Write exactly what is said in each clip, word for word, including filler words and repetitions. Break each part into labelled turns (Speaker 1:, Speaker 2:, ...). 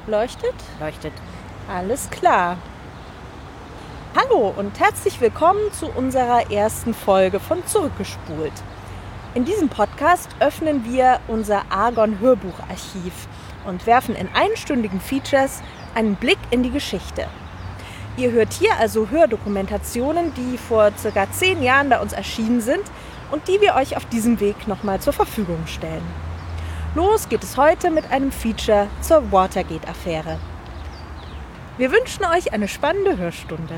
Speaker 1: Leuchtet?
Speaker 2: Leuchtet.
Speaker 1: Alles klar. Hallo und herzlich willkommen zu unserer ersten Folge von Zurückgespult. In diesem Podcast öffnen wir unser Argon-Hörbucharchiv und werfen in einstündigen Features einen Blick in die Geschichte. Ihr hört hier also Hördokumentationen, die vor circa zehn Jahren bei uns erschienen sind und die wir euch auf diesem Weg nochmal zur Verfügung stellen. Los geht es heute mit einem Feature zur Watergate-Affäre. Wir wünschen euch eine spannende Hörstunde.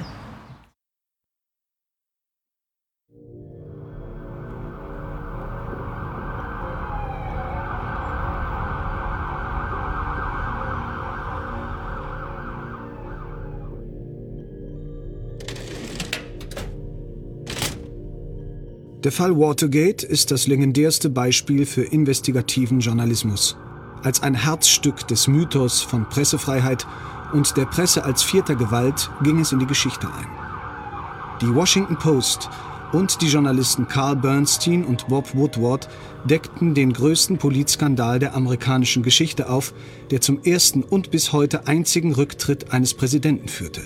Speaker 3: Der Fall Watergate ist das legendärste Beispiel für investigativen Journalismus. Als ein Herzstück des Mythos von Pressefreiheit und der Presse als vierter Gewalt ging es in die Geschichte ein. Die Washington Post und die Journalisten Carl Bernstein und Bob Woodward deckten den größten Politskandal der amerikanischen Geschichte auf, der zum ersten und bis heute einzigen Rücktritt eines Präsidenten führte.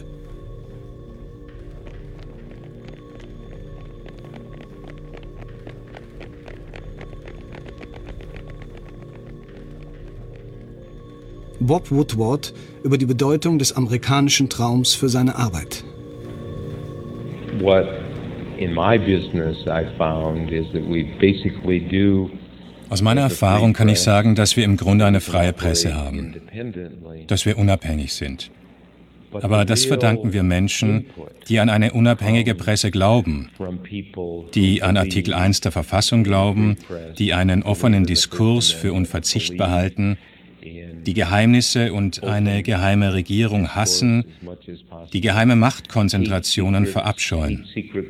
Speaker 3: Bob Woodward über die Bedeutung des amerikanischen Traums für seine Arbeit.
Speaker 4: What in my business I found is that we basically do.
Speaker 5: Aus meiner Erfahrung kann ich sagen, dass wir im Grunde eine freie Presse haben, dass wir unabhängig sind. Aber das verdanken wir Menschen, die an eine unabhängige Presse glauben, die an Artikel eins der Verfassung glauben, die einen offenen Diskurs für unverzichtbar halten, die Geheimnisse und eine geheime Regierung hassen, die geheime Machtkonzentrationen verabscheuen.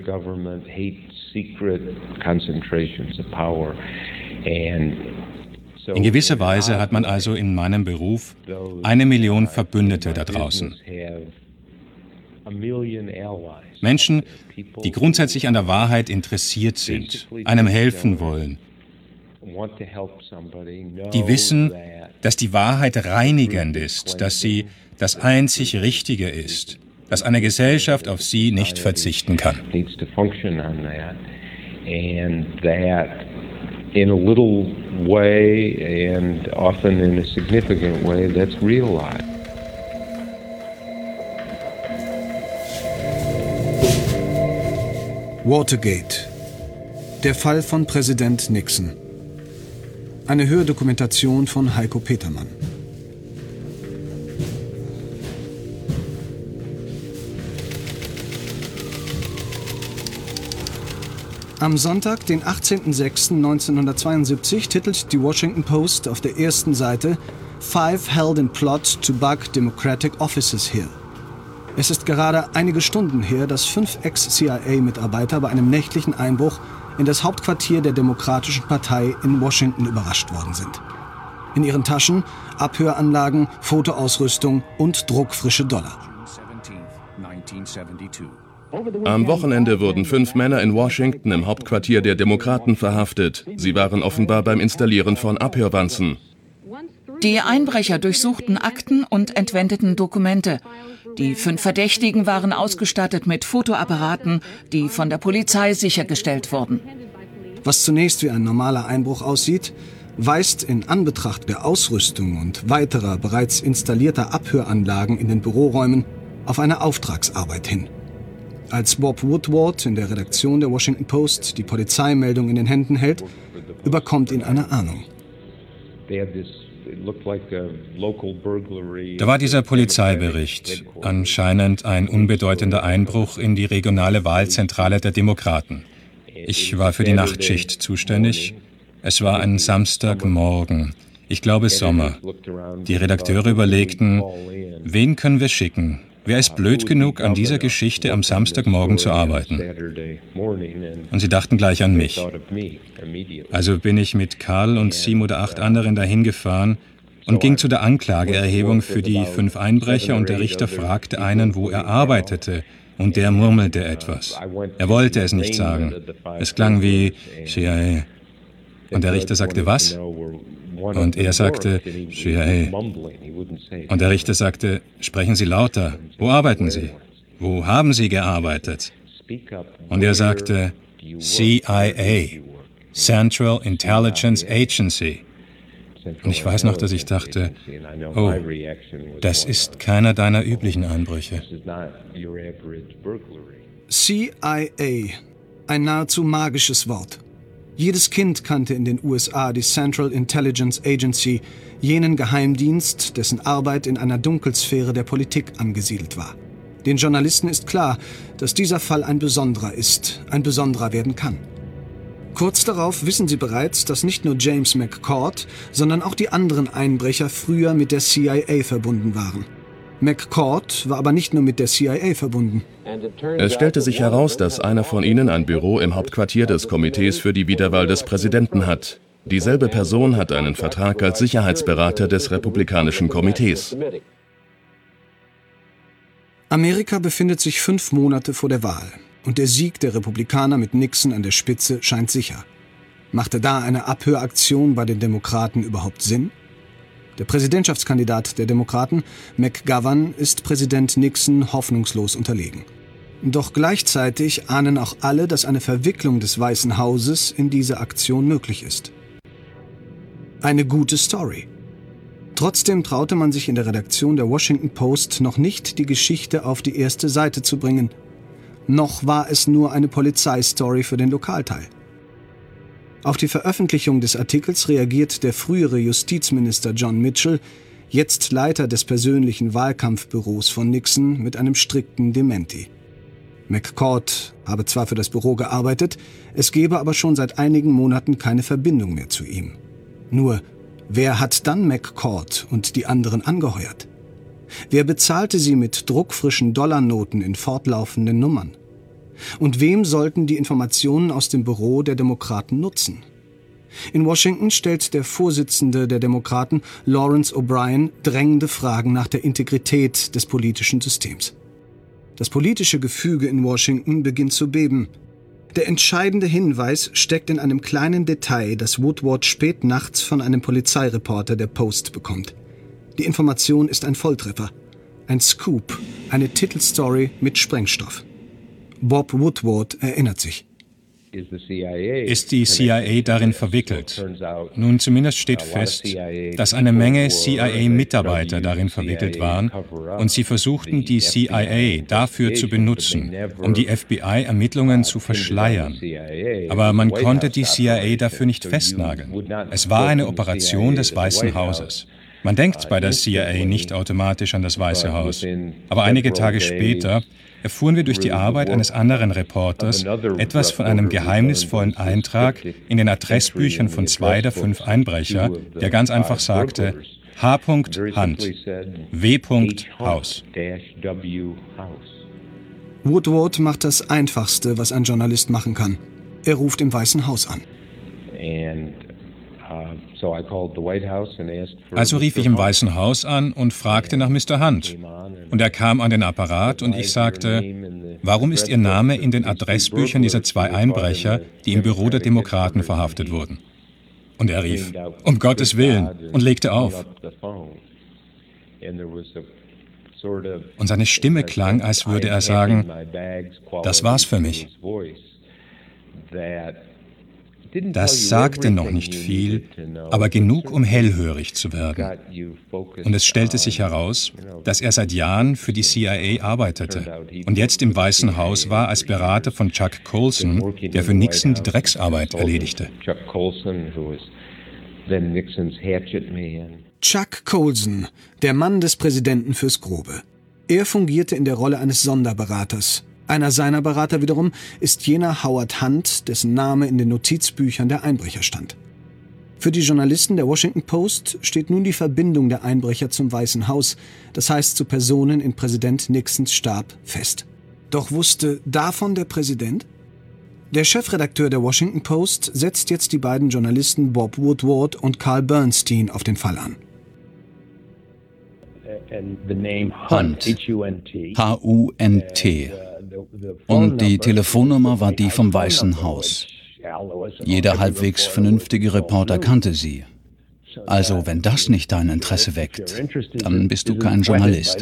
Speaker 5: In gewisser Weise hat man also in meinem Beruf eine Million Verbündete da draußen. Menschen, die grundsätzlich an der Wahrheit interessiert sind, einem helfen wollen, die wissen, dass die Wahrheit reinigend ist, dass sie das einzig Richtige ist, dass eine Gesellschaft auf sie nicht verzichten kann.
Speaker 4: In a little way and often in a significant way, that's real life.
Speaker 3: Watergate. Der Fall von Präsident Nixon. Eine Hördokumentation von Heiko Petermann. Am Sonntag, den achtzehnten sechsten neunzehnhundertzweiundsiebzig, titelt die Washington Post auf der ersten Seite Five held in plot to bug Democratic offices here. Es ist gerade einige Stunden her, dass fünf Ex-C I A-Mitarbeiter bei einem nächtlichen Einbruch in das Hauptquartier der Demokratischen Partei in Washington überrascht worden sind. In ihren Taschen Abhöranlagen, Fotoausrüstung und druckfrische Dollar.
Speaker 6: Am Wochenende wurden fünf Männer in Washington im Hauptquartier der Demokraten verhaftet. Sie waren offenbar beim Installieren von Abhörwanzen.
Speaker 7: Die Einbrecher durchsuchten Akten und entwendeten Dokumente. Die fünf Verdächtigen waren ausgestattet mit Fotoapparaten, die von der Polizei sichergestellt wurden.
Speaker 3: Was zunächst wie ein normaler Einbruch aussieht, weist in Anbetracht der Ausrüstung und weiterer bereits installierter Abhöranlagen in den Büroräumen auf eine Auftragsarbeit hin. Als Bob Woodward in der Redaktion der Washington Post die Polizeimeldung in den Händen hält, überkommt ihn eine Ahnung.
Speaker 5: Da war dieser Polizeibericht, anscheinend ein unbedeutender Einbruch in die regionale Wahlzentrale der Demokraten. Ich war für die Nachtschicht zuständig. Es war ein Samstagmorgen, ich glaube Sommer. Die Redakteure überlegten, wen können wir schicken? Wer ist blöd genug, an dieser Geschichte am Samstagmorgen zu arbeiten? Und sie dachten gleich an mich. Also bin ich mit Karl und sieben oder acht anderen dahin gefahren und ging zu der Anklageerhebung für die fünf Einbrecher und der Richter fragte einen, wo er arbeitete. Und der murmelte etwas. Er wollte es nicht sagen. Es klang wie C I A. Und der Richter sagte, was? Und er sagte, C I A. Und der Richter sagte, sprechen Sie lauter. Wo arbeiten Sie? Wo haben Sie gearbeitet? Und er sagte, C I A, Central Intelligence Agency. Und ich weiß noch, dass ich dachte, oh, das ist keiner deiner üblichen Einbrüche.
Speaker 3: C I A, ein nahezu magisches Wort. Jedes Kind kannte in den U S A die Central Intelligence Agency, jenen Geheimdienst, dessen Arbeit in einer Dunkelsphäre der Politik angesiedelt war. Den Journalisten ist klar, dass dieser Fall ein besonderer ist, ein besonderer werden kann. Kurz darauf wissen sie bereits, dass nicht nur James McCord, sondern auch die anderen Einbrecher früher mit der C I A verbunden waren. McCord war aber nicht nur mit der C I A verbunden.
Speaker 6: Es stellte sich heraus, dass einer von ihnen ein Büro im Hauptquartier des Komitees für die Wiederwahl des Präsidenten hat. Dieselbe Person hat einen Vertrag als Sicherheitsberater des Republikanischen Komitees.
Speaker 3: Amerika befindet sich fünf Monate vor der Wahl und der Sieg der Republikaner mit Nixon an der Spitze scheint sicher. Machte da eine Abhöraktion bei den Demokraten überhaupt Sinn? Der Präsidentschaftskandidat der Demokraten, McGovern, ist Präsident Nixon hoffnungslos unterlegen. Doch gleichzeitig ahnen auch alle, dass eine Verwicklung des Weißen Hauses in diese Aktion möglich ist. Eine gute Story. Trotzdem traute man sich in der Redaktion der Washington Post noch nicht, die Geschichte auf die erste Seite zu bringen. Noch war es nur eine Polizeistory für den Lokalteil. Auf die Veröffentlichung des Artikels reagiert der frühere Justizminister John Mitchell, jetzt Leiter des persönlichen Wahlkampfbüros von Nixon, mit einem strikten Dementi. McCord habe zwar für das Büro gearbeitet, es gebe aber schon seit einigen Monaten keine Verbindung mehr zu ihm. Nur, wer hat dann McCord und die anderen angeheuert? Wer bezahlte sie mit druckfrischen Dollarnoten in fortlaufenden Nummern? Und wem sollten die Informationen aus dem Büro der Demokraten nutzen? In Washington stellt der Vorsitzende der Demokraten, Lawrence O'Brien, drängende Fragen nach der Integrität des politischen Systems. Das politische Gefüge in Washington beginnt zu beben. Der entscheidende Hinweis steckt in einem kleinen Detail, das Woodward spät nachts von einem Polizeireporter der Post bekommt. Die Information ist ein Volltreffer, ein Scoop, eine Titelstory mit Sprengstoff. Bob Woodward erinnert sich.
Speaker 5: Ist die C I A darin verwickelt? Nun, zumindest steht fest, dass eine Menge C I A-Mitarbeiter darin verwickelt waren und sie versuchten, die C I A dafür zu benutzen, um die F B I-Ermittlungen zu verschleiern. Aber man konnte die C I A dafür nicht festnageln. Es war eine Operation des Weißen Hauses. Man denkt bei der C I A nicht automatisch an das Weiße Haus. Aber einige Tage später erfuhren wir durch die Arbeit eines anderen Reporters etwas von einem geheimnisvollen Eintrag in den Adressbüchern von zwei der fünf Einbrecher, der ganz einfach sagte, H. Hand, W. Haus.
Speaker 3: Woodward macht das Einfachste, was ein Journalist machen kann. Er ruft im Weißen Haus an.
Speaker 5: Also rief ich im Weißen Haus an und fragte nach Mister Hunt. Und er kam an den Apparat und ich sagte, warum ist Ihr Name in den Adressbüchern dieser zwei Einbrecher, die im Büro der Demokraten verhaftet wurden? Und er rief, um Gottes Willen, und legte auf. Und seine Stimme klang, als würde er sagen, das war's für mich. Das sagte noch nicht viel, aber genug, um hellhörig zu werden. Und es stellte sich heraus, dass er seit Jahren für die C I A arbeitete und jetzt im Weißen Haus war als Berater von Chuck Colson, der für Nixon die Drecksarbeit erledigte.
Speaker 3: Chuck Colson, der Mann des Präsidenten fürs Grobe. Er fungierte in der Rolle eines Sonderberaters. Einer seiner Berater wiederum ist jener Howard Hunt, dessen Name in den Notizbüchern der Einbrecher stand. Für die Journalisten der Washington Post steht nun die Verbindung der Einbrecher zum Weißen Haus, das heißt zu Personen in Präsident Nixons Stab, fest. Doch wusste davon der Präsident? Der Chefredakteur der Washington Post setzt jetzt die beiden Journalisten Bob Woodward und Carl Bernstein auf den Fall an.
Speaker 2: Hunt, H U N T. Und die Telefonnummer war die vom Weißen Haus. Jeder halbwegs vernünftige Reporter kannte sie. Also wenn das nicht dein Interesse weckt, dann bist du kein Journalist.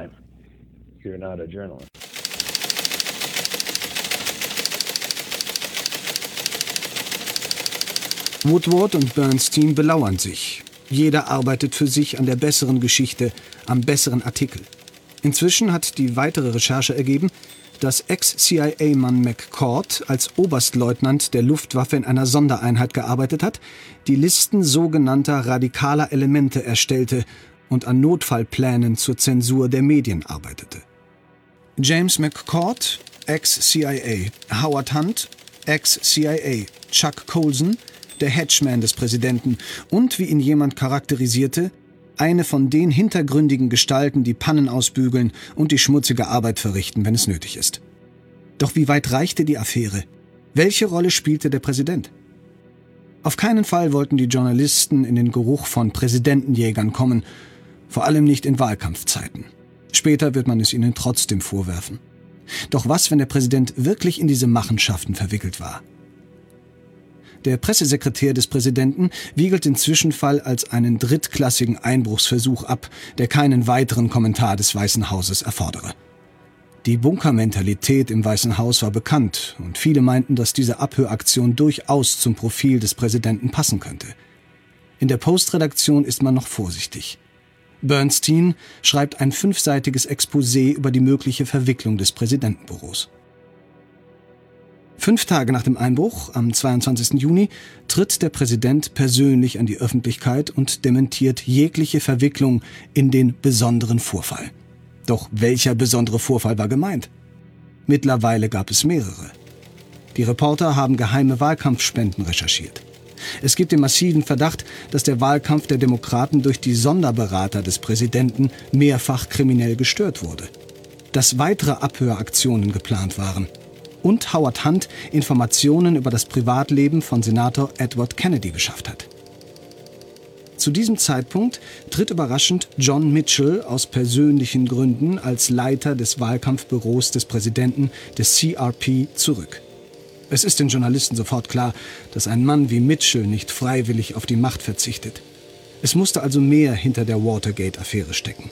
Speaker 3: Woodward und Bernstein belauern sich. Jeder arbeitet für sich an der besseren Geschichte, am besseren Artikel. Inzwischen hat die weitere Recherche ergeben, dass Ex-C I A-Mann McCord als Oberstleutnant der Luftwaffe in einer Sondereinheit gearbeitet hat, die Listen sogenannter radikaler Elemente erstellte und an Notfallplänen zur Zensur der Medien arbeitete. James McCord, Ex-C I A, Howard Hunt, Ex-C I A, Chuck Colson, der Hedgeman des Präsidenten und, wie ihn jemand charakterisierte, eine von den hintergründigen Gestalten, die Pannen ausbügeln und die schmutzige Arbeit verrichten, wenn es nötig ist. Doch wie weit reichte die Affäre? Welche Rolle spielte der Präsident? Auf keinen Fall wollten die Journalisten in den Geruch von Präsidentenjägern kommen, vor allem nicht in Wahlkampfzeiten. Später wird man es ihnen trotzdem vorwerfen. Doch was, wenn der Präsident wirklich in diese Machenschaften verwickelt war? Der Pressesekretär des Präsidenten wiegelt den Zwischenfall als einen drittklassigen Einbruchsversuch ab, der keinen weiteren Kommentar des Weißen Hauses erfordere. Die Bunkermentalität im Weißen Haus war bekannt und viele meinten, dass diese Abhöraktion durchaus zum Profil des Präsidenten passen könnte. In der Post-Redaktion ist man noch vorsichtig. Bernstein schreibt ein fünfseitiges Exposé über die mögliche Verwicklung des Präsidentenbüros. Fünf Tage nach dem Einbruch, am zweiundzwanzigsten Juni, tritt der Präsident persönlich an die Öffentlichkeit und dementiert jegliche Verwicklung in den besonderen Vorfall. Doch welcher besondere Vorfall war gemeint? Mittlerweile gab es mehrere. Die Reporter haben geheime Wahlkampfspenden recherchiert. Es gibt den massiven Verdacht, dass der Wahlkampf der Demokraten durch die Sonderberater des Präsidenten mehrfach kriminell gestört wurde. Dass weitere Abhöraktionen geplant waren. Und Howard Hunt Informationen über das Privatleben von Senator Edward Kennedy beschafft hat. Zu diesem Zeitpunkt tritt überraschend John Mitchell aus persönlichen Gründen als Leiter des Wahlkampfbüros des Präsidenten des C R P zurück. Es ist den Journalisten sofort klar, dass ein Mann wie Mitchell nicht freiwillig auf die Macht verzichtet. Es musste also mehr hinter der Watergate-Affäre stecken.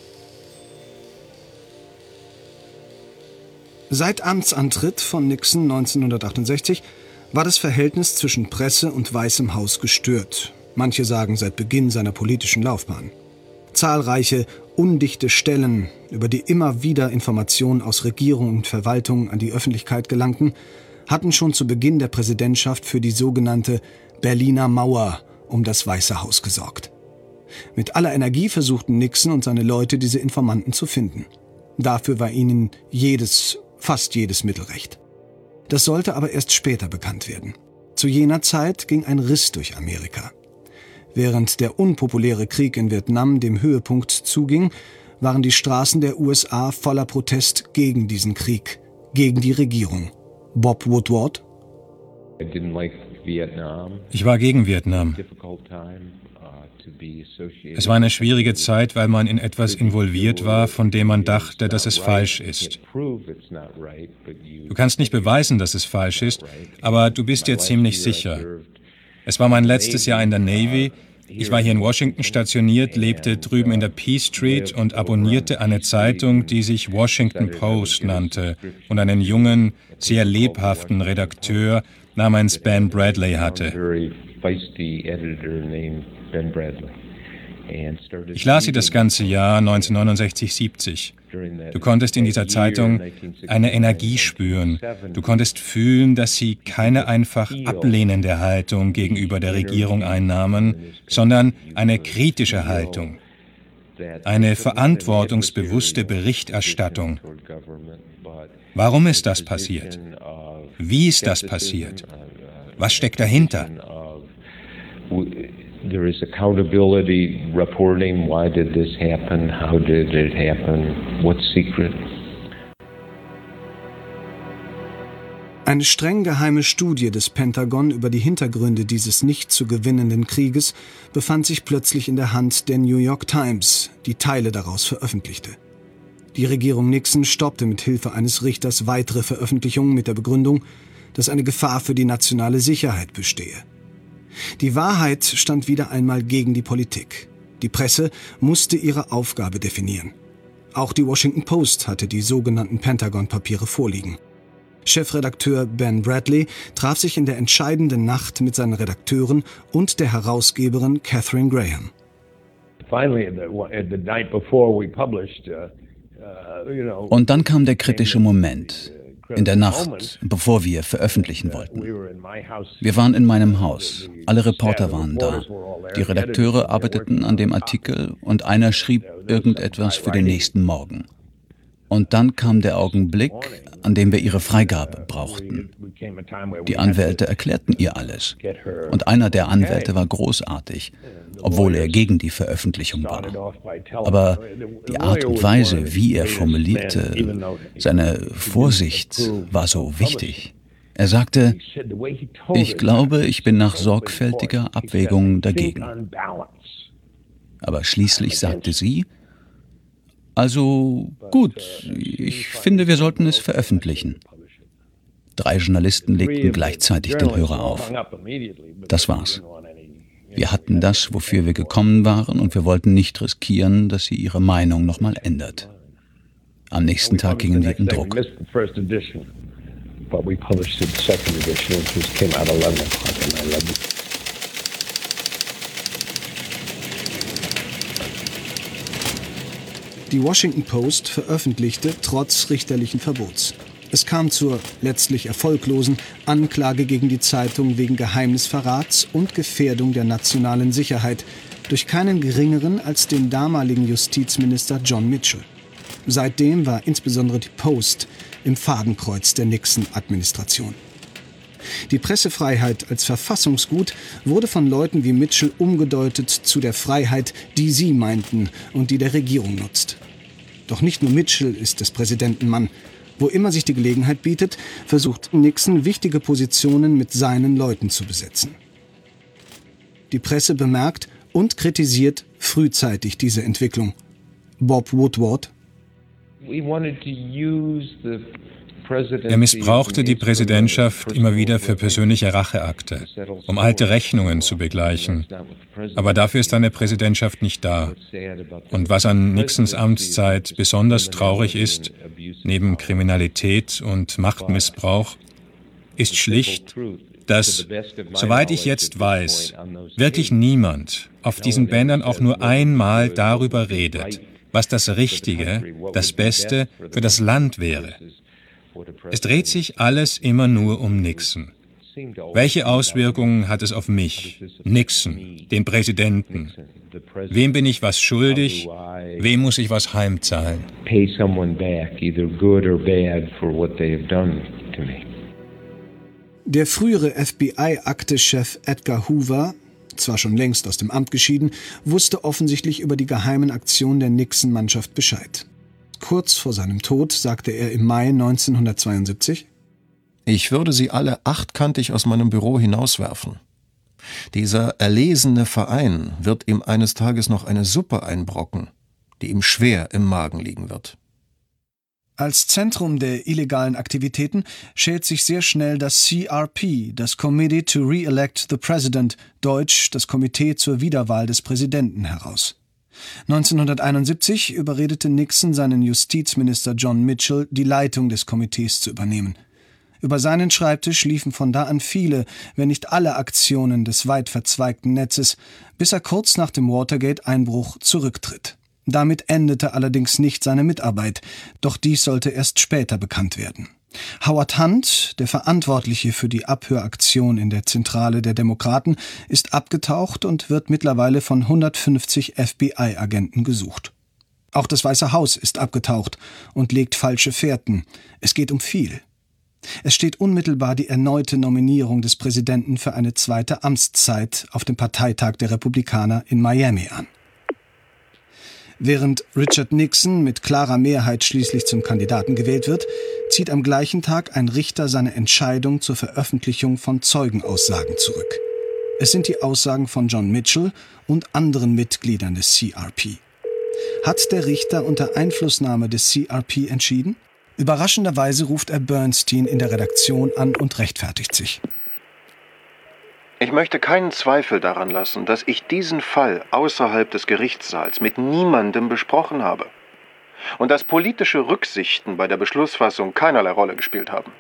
Speaker 3: Seit Amtsantritt von Nixon neunzehnhundertachtundsechzig war das Verhältnis zwischen Presse und Weißem Haus gestört. Manche sagen seit Beginn seiner politischen Laufbahn. Zahlreiche, undichte Stellen, über die immer wieder Informationen aus Regierung und Verwaltung an die Öffentlichkeit gelangten, hatten schon zu Beginn der Präsidentschaft für die sogenannte Berliner Mauer um das Weiße Haus gesorgt. Mit aller Energie versuchten Nixon und seine Leute, diese Informanten zu finden. Dafür war ihnen jedes Fast jedes Mittel recht. Das sollte aber erst später bekannt werden. Zu jener Zeit ging ein Riss durch Amerika. Während der unpopuläre Krieg in Vietnam dem Höhepunkt zuging, waren die Straßen der U S A voller Protest gegen diesen Krieg, gegen die Regierung. Bob Woodward?
Speaker 5: Ich war gegen Vietnam. Es war eine schwierige Zeit, weil man in etwas involviert war, von dem man dachte, dass es falsch ist. Du kannst nicht beweisen, dass es falsch ist, aber du bist dir ziemlich sicher. Es war mein letztes Jahr in der Navy. Ich war hier in Washington stationiert, lebte drüben in der P Street und abonnierte eine Zeitung, die sich Washington Post nannte und einen jungen, sehr lebhaften Redakteur namens Ben Bradley hatte. Ich las sie das ganze Jahr neunzehnhundertneunundsechzig siebzig. Du konntest in dieser Zeitung eine Energie spüren. Du konntest fühlen, dass sie keine einfach ablehnende Haltung gegenüber der Regierung einnahmen, sondern eine kritische Haltung. Eine verantwortungsbewusste Berichterstattung. Warum ist das passiert? Wie ist das passiert? Was steckt dahinter?
Speaker 4: There is accountability reporting. Why did this happen? How did it happen? What's secret?
Speaker 3: Eine streng geheime Studie des Pentagon über die Hintergründe dieses nicht zu gewinnenden Krieges befand sich plötzlich in der Hand der New York Times, die Teile daraus veröffentlichte. Die Regierung Nixon stoppte mit Hilfe eines Richters weitere Veröffentlichungen mit der Begründung, dass eine Gefahr für die nationale Sicherheit bestehe. Die Wahrheit stand wieder einmal gegen die Politik. Die Presse musste ihre Aufgabe definieren. Auch die Washington Post hatte die sogenannten Pentagon-Papiere vorliegen. Chefredakteur Ben Bradley traf sich in der entscheidenden Nacht mit seinen Redakteuren und der Herausgeberin Katharine Graham.
Speaker 2: Und dann kam der kritische Moment, in der Nacht, bevor wir veröffentlichen wollten. Wir waren in meinem Haus, alle Reporter waren da, die Redakteure arbeiteten an dem Artikel und einer schrieb irgendetwas für den nächsten Morgen. Und dann kam der Augenblick, an dem wir ihre Freigabe brauchten. Die Anwälte erklärten ihr alles. Und einer der Anwälte war großartig, obwohl er gegen die Veröffentlichung war. Aber die Art und Weise, wie er formulierte, seine Vorsicht war so wichtig. Er sagte, ich glaube, ich bin nach sorgfältiger Abwägung dagegen. Aber schließlich sagte sie, also gut, ich finde, wir sollten es veröffentlichen. Drei Journalisten legten gleichzeitig den Hörer auf. Das war's. Wir hatten das, wofür wir gekommen waren, und wir wollten nicht riskieren, dass sie ihre Meinung nochmal ändert. Am nächsten Tag gingen wir in Druck.
Speaker 3: Die Washington Post veröffentlichte trotz richterlichen Verbots. Es kam zur letztlich erfolglosen Anklage gegen die Zeitung wegen Geheimnisverrats und Gefährdung der nationalen Sicherheit durch keinen geringeren als den damaligen Justizminister John Mitchell. Seitdem war insbesondere die Post im Fadenkreuz der Nixon-Administration. Die Pressefreiheit als Verfassungsgut wurde von Leuten wie Mitchell umgedeutet zu der Freiheit, die sie meinten und die der Regierung nutzt. Doch nicht nur Mitchell ist des Präsidenten Mann. Wo immer sich die Gelegenheit bietet, versucht Nixon, wichtige Positionen mit seinen Leuten zu besetzen. Die Presse bemerkt und kritisiert frühzeitig diese Entwicklung. Bob Woodward:
Speaker 5: Er missbrauchte die Präsidentschaft immer wieder für persönliche Racheakte, um alte Rechnungen zu begleichen. Aber dafür ist eine Präsidentschaft nicht da. Und was an Nixons Amtszeit besonders traurig ist, neben Kriminalität und Machtmissbrauch, ist schlicht, dass, soweit ich jetzt weiß, wirklich niemand auf diesen Bändern auch nur einmal darüber redet, was das Richtige, das Beste für das Land wäre. Es dreht sich alles immer nur um Nixon. Welche Auswirkungen hat es auf mich, Nixon, den Präsidenten? Wem bin ich was schuldig? Wem muss ich was heimzahlen?
Speaker 3: Der frühere F B I-Aktechef Edgar Hoover, zwar schon längst aus dem Amt geschieden, wusste offensichtlich über die geheimen Aktionen der Nixon-Mannschaft Bescheid. Kurz vor seinem Tod sagte er im Mai neunzehnhundertzweiundsiebzig:
Speaker 8: Ich würde sie alle achtkantig aus meinem Büro hinauswerfen. Dieser erlesene Verein wird ihm eines Tages noch eine Suppe einbrocken, die ihm schwer im Magen liegen wird.
Speaker 3: Als Zentrum der illegalen Aktivitäten schält sich sehr schnell das C R P, das Committee to Re-elect the President, deutsch das Komitee zur Wiederwahl des Präsidenten, heraus. neunzehnhunderteinundsiebzig überredete Nixon seinen Justizminister John Mitchell, die Leitung des Komitees zu übernehmen. Über seinen Schreibtisch liefen von da an viele, wenn nicht alle Aktionen des weit verzweigten Netzes, bis er kurz nach dem Watergate-Einbruch zurücktritt. Damit endete allerdings nicht seine Mitarbeit, doch dies sollte erst später bekannt werden. Howard Hunt, der Verantwortliche für die Abhöraktion in der Zentrale der Demokraten, ist abgetaucht und wird mittlerweile von hundertfünfzig F B I-Agenten gesucht. Auch das Weiße Haus ist abgetaucht und legt falsche Fährten. Es geht um viel. Es steht unmittelbar die erneute Nominierung des Präsidenten für eine zweite Amtszeit auf dem Parteitag der Republikaner in Miami an. Während Richard Nixon mit klarer Mehrheit schließlich zum Kandidaten gewählt wird, zieht am gleichen Tag ein Richter seine Entscheidung zur Veröffentlichung von Zeugenaussagen zurück. Es sind die Aussagen von John Mitchell und anderen Mitgliedern des C R P. Hat der Richter unter Einflussnahme des C R P entschieden? Überraschenderweise ruft er Bernstein in der Redaktion an und rechtfertigt sich.
Speaker 8: Ich möchte keinen Zweifel daran lassen, dass ich diesen Fall außerhalb des Gerichtssaals mit niemandem besprochen habe und dass politische Rücksichten bei der Beschlussfassung keinerlei Rolle gespielt haben.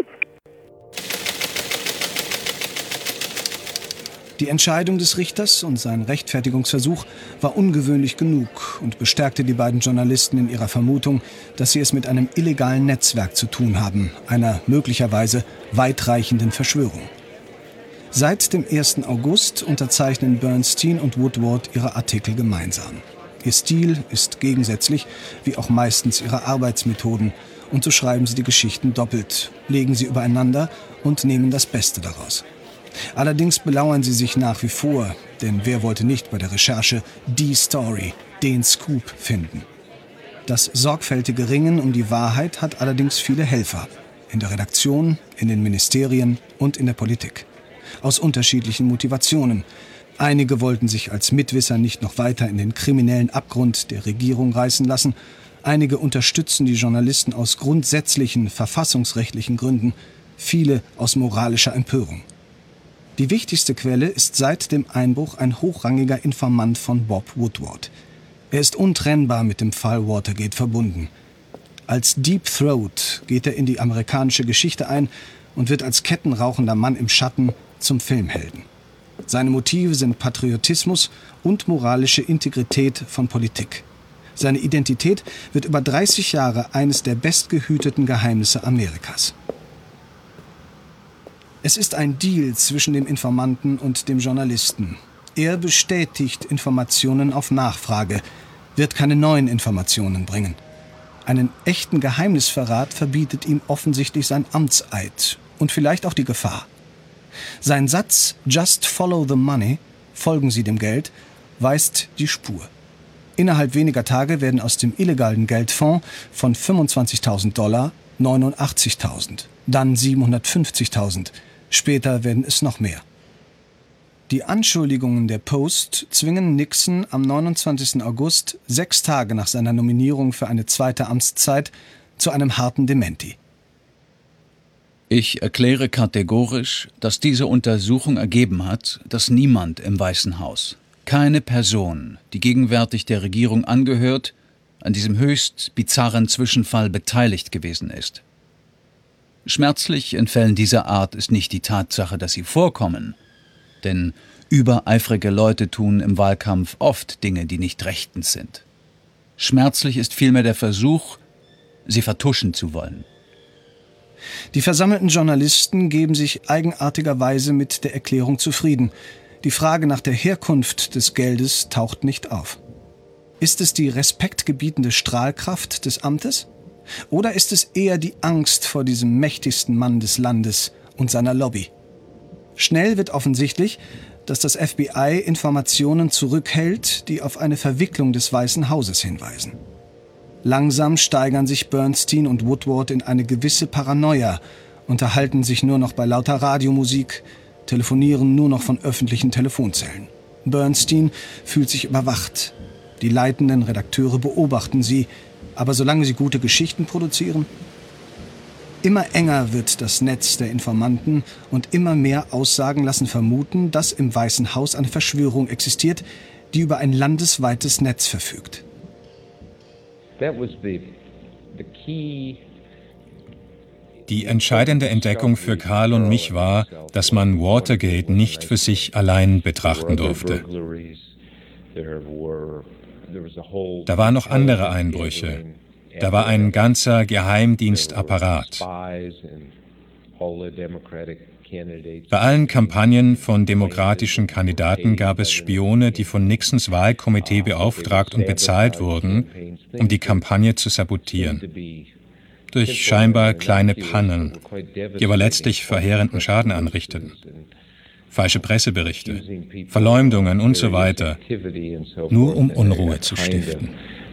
Speaker 3: Die Entscheidung des Richters und sein Rechtfertigungsversuch war ungewöhnlich genug und bestärkte die beiden Journalisten in ihrer Vermutung, dass sie es mit einem illegalen Netzwerk zu tun haben, einer möglicherweise weitreichenden Verschwörung. Seit dem ersten August unterzeichnen Bernstein und Woodward ihre Artikel gemeinsam. Ihr Stil ist gegensätzlich, wie auch meistens ihre Arbeitsmethoden, und so schreiben sie die Geschichten doppelt, legen sie übereinander und nehmen das Beste daraus. Allerdings belauern sie sich nach wie vor, denn wer wollte nicht bei der Recherche die Story, den Scoop finden? Das sorgfältige Ringen um die Wahrheit hat allerdings viele Helfer, in der Redaktion, in den Ministerien und in der Politik. Aus unterschiedlichen Motivationen. Einige wollten sich als Mitwisser nicht noch weiter in den kriminellen Abgrund der Regierung reißen lassen. Einige unterstützen die Journalisten aus grundsätzlichen verfassungsrechtlichen Gründen, viele aus moralischer Empörung. Die wichtigste Quelle ist seit dem Einbruch ein hochrangiger Informant von Bob Woodward. Er ist untrennbar mit dem Fall Watergate verbunden. Als Deep Throat geht er in die amerikanische Geschichte ein und wird als kettenrauchender Mann im Schatten zum Filmhelden. Seine Motive sind Patriotismus und moralische Integrität von Politik. Seine Identität wird über dreißig Jahre eines der bestgehüteten Geheimnisse Amerikas. Es ist ein Deal zwischen dem Informanten und dem Journalisten. Er bestätigt Informationen auf Nachfrage, wird keine neuen Informationen bringen. Einen echten Geheimnisverrat verbietet ihm offensichtlich sein Amtseid und vielleicht auch die Gefahr. Sein Satz "Just follow the money", folgen Sie dem Geld, weist die Spur. Innerhalb weniger Tage werden aus dem illegalen Geldfonds von fünfundzwanzigtausend Dollar neunundachtzigtausend, dann siebenhundertfünfzigtausend, später werden es noch mehr. Die Anschuldigungen der Post zwingen Nixon am neunundzwanzigsten August, sechs Tage nach seiner Nominierung für eine zweite Amtszeit, zu einem harten Dementi.
Speaker 2: Ich erkläre kategorisch, dass diese Untersuchung ergeben hat, dass niemand im Weißen Haus, keine Person, die gegenwärtig der Regierung angehört, an diesem höchst bizarren Zwischenfall beteiligt gewesen ist. Schmerzlich in Fällen dieser Art ist nicht die Tatsache, dass sie vorkommen, denn übereifrige Leute tun im Wahlkampf oft Dinge, die nicht rechtens sind. Schmerzlich ist vielmehr der Versuch, sie vertuschen zu wollen.
Speaker 3: Die versammelten Journalisten geben sich eigenartigerweise mit der Erklärung zufrieden. Die Frage nach der Herkunft des Geldes taucht nicht auf. Ist es die respektgebietende Strahlkraft des Amtes? Oder ist es eher die Angst vor diesem mächtigsten Mann des Landes und seiner Lobby? Schnell wird offensichtlich, dass das F B I Informationen zurückhält, die auf eine Verwicklung des Weißen Hauses hinweisen. Langsam steigern sich Bernstein und Woodward in eine gewisse Paranoia, unterhalten sich nur noch bei lauter Radiomusik, telefonieren nur noch von öffentlichen Telefonzellen. Bernstein fühlt sich überwacht. Die leitenden Redakteure beobachten sie, aber solange sie gute Geschichten produzieren. Immer enger wird das Netz der Informanten und immer mehr Aussagen lassen vermuten, dass im Weißen Haus eine Verschwörung existiert, die über ein landesweites Netz verfügt.
Speaker 5: Die entscheidende Entdeckung für Karl und mich war, dass man Watergate nicht für sich allein betrachten durfte. Da waren noch andere Einbrüche. Da war ein ganzer Geheimdienstapparat. Bei allen Kampagnen von demokratischen Kandidaten gab es Spione, die von Nixons Wahlkomitee beauftragt und bezahlt wurden, um die Kampagne zu sabotieren. Durch scheinbar kleine Pannen, die aber letztlich verheerenden Schaden anrichteten. Falsche Presseberichte, Verleumdungen und so weiter, nur um Unruhe zu stiften.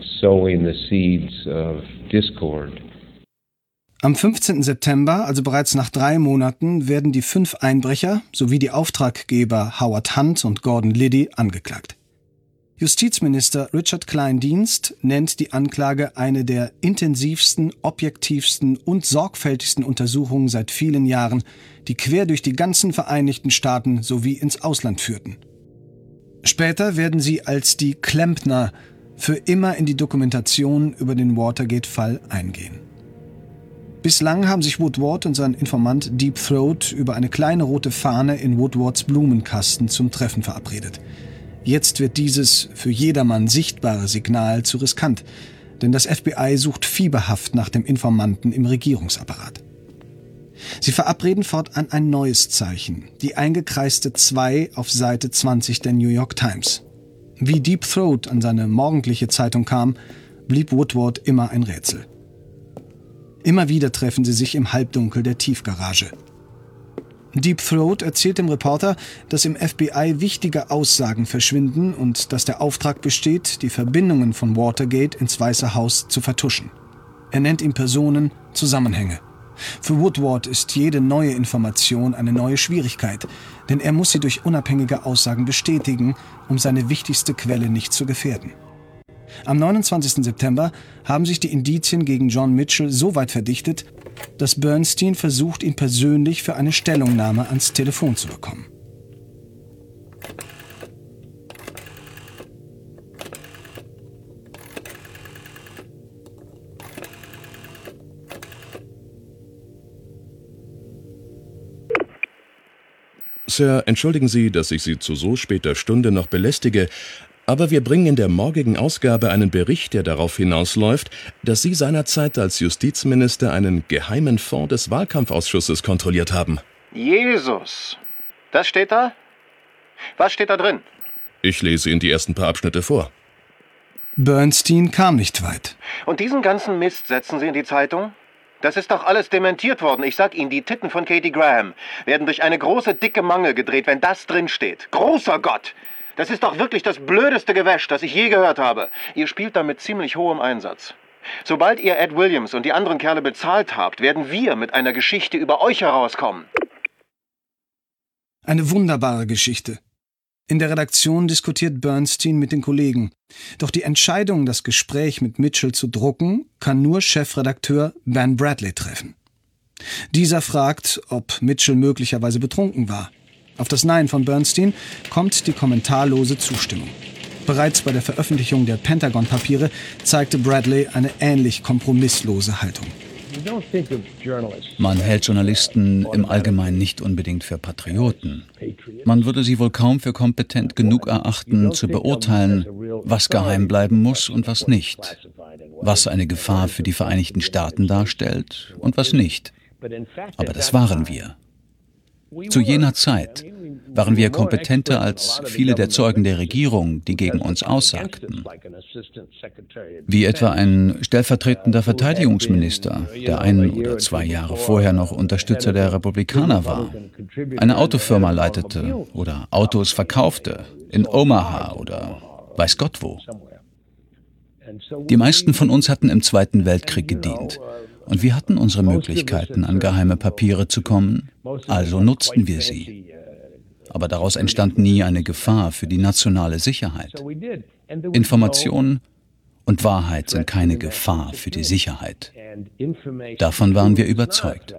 Speaker 3: Am fünfzehnten September, also bereits nach drei Monaten, werden die fünf Einbrecher sowie die Auftraggeber Howard Hunt und Gordon Liddy angeklagt. Justizminister Richard Kleindienst nennt die Anklage eine der intensivsten, objektivsten und sorgfältigsten Untersuchungen seit vielen Jahren, die quer durch die ganzen Vereinigten Staaten sowie ins Ausland führten. Später werden sie als die Klempner für immer in die Dokumentation über den Watergate-Fall eingehen. Bislang haben sich Woodward und sein Informant Deep Throat über eine kleine rote Fahne in Woodwards Blumenkasten zum Treffen verabredet. Jetzt wird dieses für jedermann sichtbare Signal zu riskant, denn das F B I sucht fieberhaft nach dem Informanten im Regierungsapparat. Sie verabreden fortan ein neues Zeichen, die eingekreiste zwei auf Seite zwanzig der New York Times. Wie Deep Throat an seine morgendliche Zeitung kam, blieb Woodward immer ein Rätsel. Immer wieder treffen sie sich im Halbdunkel der Tiefgarage. Deep Throat erzählt dem Reporter, dass im F B I wichtige Aussagen verschwinden und dass der Auftrag besteht, die Verbindungen von Watergate ins Weiße Haus zu vertuschen. Er nennt ihm Personen, Zusammenhänge. Für Woodward ist jede neue Information eine neue Schwierigkeit, denn er muss sie durch unabhängige Aussagen bestätigen, um seine wichtigste Quelle nicht zu gefährden. Am neunundzwanzigsten September haben sich die Indizien gegen John Mitchell so weit verdichtet, dass Bernstein versucht, ihn persönlich für eine Stellungnahme ans Telefon zu bekommen.
Speaker 6: Sir, entschuldigen Sie, dass ich Sie zu so später Stunde noch belästige, aber wir bringen in der morgigen Ausgabe einen Bericht, der darauf hinausläuft, dass Sie seinerzeit als Justizminister einen geheimen Fonds des Wahlkampfausschusses kontrolliert haben.
Speaker 9: Jesus! Das steht da? Was steht da drin?
Speaker 6: Ich lese Ihnen die ersten paar Abschnitte vor.
Speaker 3: Bernstein kam nicht weit.
Speaker 9: Und diesen ganzen Mist setzen Sie in die Zeitung? Das ist doch alles dementiert worden. Ich sag Ihnen, die Titten von Katie Graham werden durch eine große, dicke Mangel gedreht, wenn das drin steht. Großer Gott! Das ist doch wirklich das blödeste Gewäsch, das ich je gehört habe. Ihr spielt da mit ziemlich hohem Einsatz. Sobald ihr Ed Williams und die anderen Kerle bezahlt habt, werden wir mit einer Geschichte über euch herauskommen.
Speaker 3: Eine wunderbare Geschichte. In der Redaktion diskutiert Bernstein mit den Kollegen. Doch die Entscheidung, das Gespräch mit Mitchell zu drucken, kann nur Chefredakteur Ben Bradley treffen. Dieser fragt, ob Mitchell möglicherweise betrunken war. Auf das Nein von Bernstein kommt die kommentarlose Zustimmung. Bereits bei der Veröffentlichung der Pentagon-Papiere zeigte Bradley eine ähnlich kompromisslose Haltung.
Speaker 2: Man hält Journalisten im Allgemeinen nicht unbedingt für Patrioten. Man würde sie wohl kaum für kompetent genug erachten, zu beurteilen, was geheim bleiben muss und was nicht, was eine Gefahr für die Vereinigten Staaten darstellt und was nicht. Aber das waren wir. Zu jener Zeit waren wir kompetenter als viele der Zeugen der Regierung, die gegen uns aussagten. Wie etwa ein stellvertretender Verteidigungsminister, der ein oder zwei Jahre vorher noch Unterstützer der Republikaner war, eine Autofirma leitete oder Autos verkaufte, in Omaha oder weiß Gott wo. Die meisten von uns hatten im Zweiten Weltkrieg gedient. Und wir hatten unsere Möglichkeiten, an geheime Papiere zu kommen, also nutzten wir sie. Aber daraus entstand nie eine Gefahr für die nationale Sicherheit. Information und Wahrheit sind keine Gefahr für die Sicherheit. Davon waren wir überzeugt.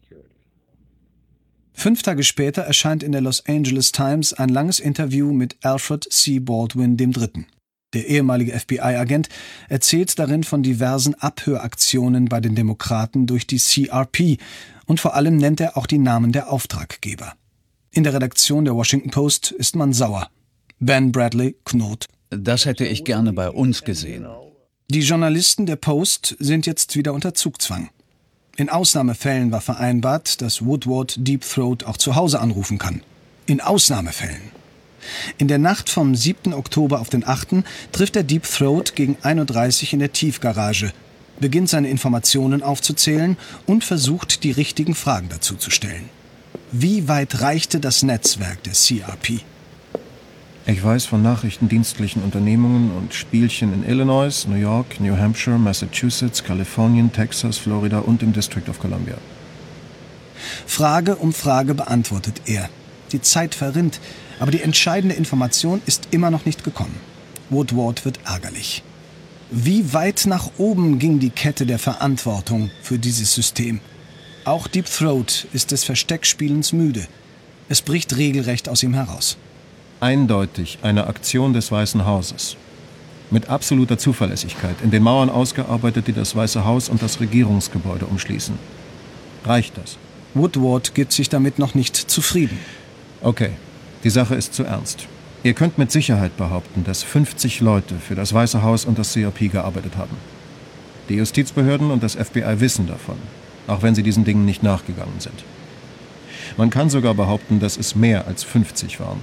Speaker 3: Fünf Tage später erscheint in der Los Angeles Times ein langes Interview mit Alfred C. Baldwin der Dritte. Der ehemalige F B I-Agent erzählt darin von diversen Abhöraktionen bei den Demokraten durch die C R P und vor allem nennt er auch die Namen der Auftraggeber. In der Redaktion der Washington Post ist man sauer. Ben Bradley knurrt.
Speaker 2: Das hätte ich gerne bei uns gesehen.
Speaker 3: Die Journalisten der Post sind jetzt wieder unter Zugzwang. In Ausnahmefällen war vereinbart, dass Woodward Deep Throat auch zu Hause anrufen kann. In Ausnahmefällen. In der Nacht vom siebten Oktober auf den achten trifft er Deep Throat gegen ein Uhr dreißig in der Tiefgarage, beginnt seine Informationen aufzuzählen und versucht, die richtigen Fragen dazu zu stellen. Wie weit reichte das Netzwerk der C R P?
Speaker 8: Ich weiß von nachrichtendienstlichen Unternehmungen und Spielchen in Illinois, New York, New Hampshire, Massachusetts, Kalifornien, Texas, Florida und im District of Columbia.
Speaker 3: Frage um Frage beantwortet er. Die Zeit verrinnt, aber die entscheidende Information ist immer noch nicht gekommen. Woodward wird ärgerlich. Wie weit nach oben ging die Kette der Verantwortung für dieses System? Auch Deep Throat ist des Versteckspielens müde. Es bricht regelrecht aus ihm heraus.
Speaker 8: Eindeutig eine Aktion des Weißen Hauses. Mit absoluter Zuverlässigkeit, in den Mauern ausgearbeitet, die das Weiße Haus und das Regierungsgebäude umschließen. Reicht das?
Speaker 3: Woodward gibt sich damit noch nicht zufrieden.
Speaker 8: Okay, die Sache ist zu ernst. Ihr könnt mit Sicherheit behaupten, dass fünfzig Leute für das Weiße Haus und das C R P gearbeitet haben. Die Justizbehörden und das F B I wissen davon, auch wenn sie diesen Dingen nicht nachgegangen sind. Man kann sogar behaupten, dass es mehr als fünfzig waren.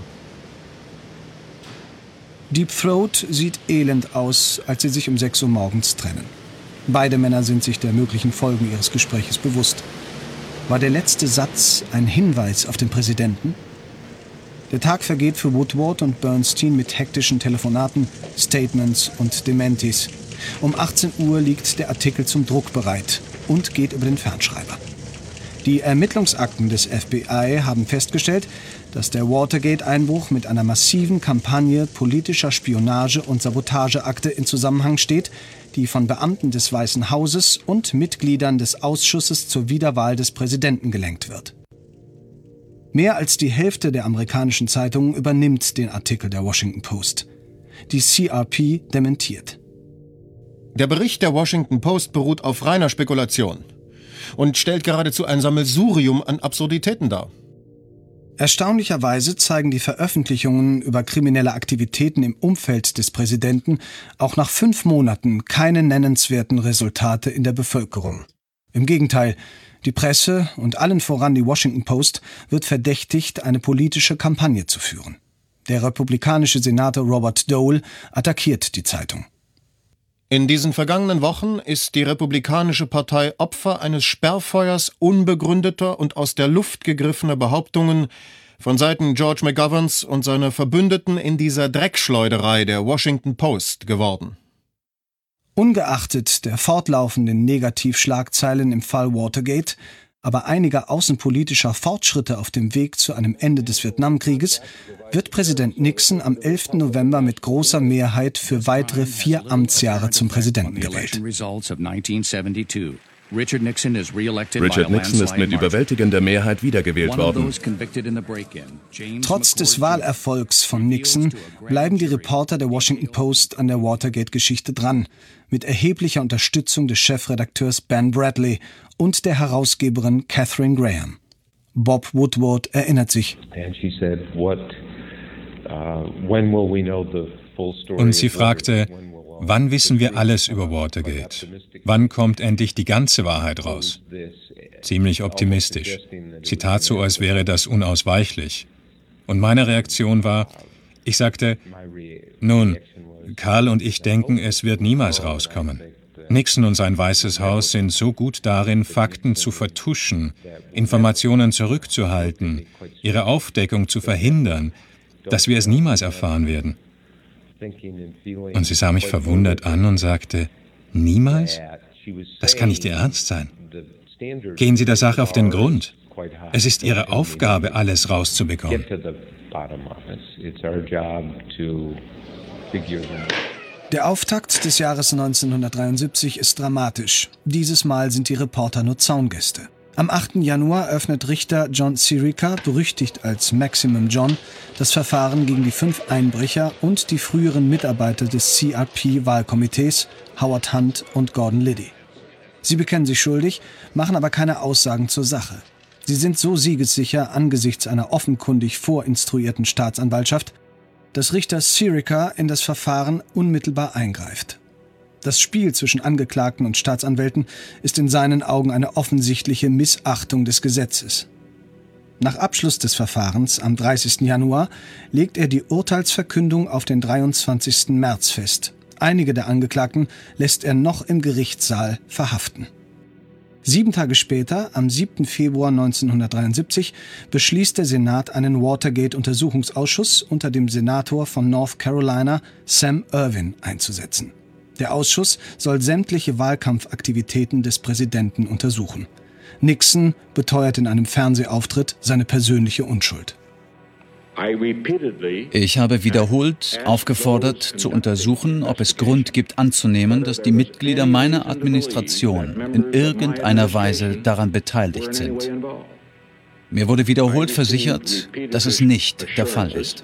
Speaker 3: Deep Throat sieht elend aus, als sie sich um sechs Uhr morgens trennen. Beide Männer sind sich der möglichen Folgen ihres Gespräches bewusst. War der letzte Satz ein Hinweis auf den Präsidenten? Der Tag vergeht für Woodward und Bernstein mit hektischen Telefonaten, Statements und Dementis. Um achtzehn Uhr liegt der Artikel zum Druck bereit und geht über den Fernschreiber. Die Ermittlungsakten des F B I haben festgestellt, dass der Watergate-Einbruch mit einer massiven Kampagne politischer Spionage und Sabotageakte in Zusammenhang steht, die von Beamten des Weißen Hauses und Mitgliedern des Ausschusses zur Wiederwahl des Präsidenten gelenkt wird. Mehr als die Hälfte der amerikanischen Zeitungen übernimmt den Artikel der Washington Post. Die C R P dementiert.
Speaker 8: Der Bericht der Washington Post beruht auf reiner Spekulation und stellt geradezu ein Sammelsurium an Absurditäten dar.
Speaker 3: Erstaunlicherweise zeigen die Veröffentlichungen über kriminelle Aktivitäten im Umfeld des Präsidenten auch nach fünf Monaten keine nennenswerten Resultate in der Bevölkerung. Im Gegenteil, die Presse und allen voran die Washington Post wird verdächtigt, eine politische Kampagne zu führen. Der republikanische Senator Robert Dole attackiert die Zeitung.
Speaker 8: In diesen vergangenen Wochen ist die Republikanische Partei Opfer eines Sperrfeuers unbegründeter und aus der Luft gegriffener Behauptungen von Seiten George McGoverns und seiner Verbündeten in dieser Dreckschleuderei der Washington Post geworden.
Speaker 3: Ungeachtet der fortlaufenden Negativschlagzeilen im Fall Watergate, aber einiger außenpolitischer Fortschritte auf dem Weg zu einem Ende des Vietnamkrieges, wird Präsident Nixon am elften November mit großer Mehrheit für weitere vier Amtsjahre zum Präsidenten gewählt.
Speaker 6: Richard Nixon ist mit überwältigender Mehrheit wiedergewählt worden.
Speaker 3: Trotz des Wahlerfolgs von Nixon bleiben die Reporter der Washington Post an der Watergate-Geschichte dran, mit erheblicher Unterstützung des Chefredakteurs Ben Bradley und der Herausgeberin Catherine Graham. Bob Woodward erinnert sich.
Speaker 5: Und sie fragte, wann wissen wir alles über Watergate? Wann kommt endlich die ganze Wahrheit raus? Ziemlich optimistisch. Sie tat so, als wäre das unausweichlich. Und meine Reaktion war, ich sagte, nun, Karl und ich denken, es wird niemals rauskommen. Nixon und sein Weißes Haus sind so gut darin, Fakten zu vertuschen, Informationen zurückzuhalten, ihre Aufdeckung zu verhindern, dass wir es niemals erfahren werden. Und sie sah mich verwundert an und sagte, niemals? Das kann nicht Ihr Ernst sein. Gehen Sie der Sache auf den Grund. Es ist Ihre Aufgabe, alles rauszubekommen.
Speaker 3: Der Auftakt des Jahres neunzehnhundertdreiundsiebzig ist dramatisch. Dieses Mal sind die Reporter nur Zaungäste. Am achten Januar öffnet Richter John Sirica, berüchtigt als Maximum John, das Verfahren gegen die fünf Einbrecher und die früheren Mitarbeiter des C R P-Wahlkomitees, Howard Hunt und Gordon Liddy. Sie bekennen sich schuldig, machen aber keine Aussagen zur Sache. Sie sind so siegessicher angesichts einer offenkundig vorinstruierten Staatsanwaltschaft, dass Richter Sirica in das Verfahren unmittelbar eingreift. Das Spiel zwischen Angeklagten und Staatsanwälten ist in seinen Augen eine offensichtliche Missachtung des Gesetzes. Nach Abschluss des Verfahrens am dreißigsten Januar legt er die Urteilsverkündung auf den dreiundzwanzigsten März fest. Einige der Angeklagten lässt er noch im Gerichtssaal verhaften. Sieben Tage später, am siebten Februar neunzehnhundertdreiundsiebzig, beschließt der Senat einen Watergate-Untersuchungsausschuss unter dem Senator von North Carolina, Sam Ervin, einzusetzen. Der Ausschuss soll sämtliche Wahlkampfaktivitäten des Präsidenten untersuchen. Nixon beteuert in einem Fernsehauftritt seine persönliche Unschuld.
Speaker 2: Ich habe wiederholt aufgefordert, zu untersuchen, ob es Grund gibt anzunehmen, dass die Mitglieder meiner Administration in irgendeiner Weise daran beteiligt sind. Mir wurde wiederholt versichert, dass es nicht der Fall ist.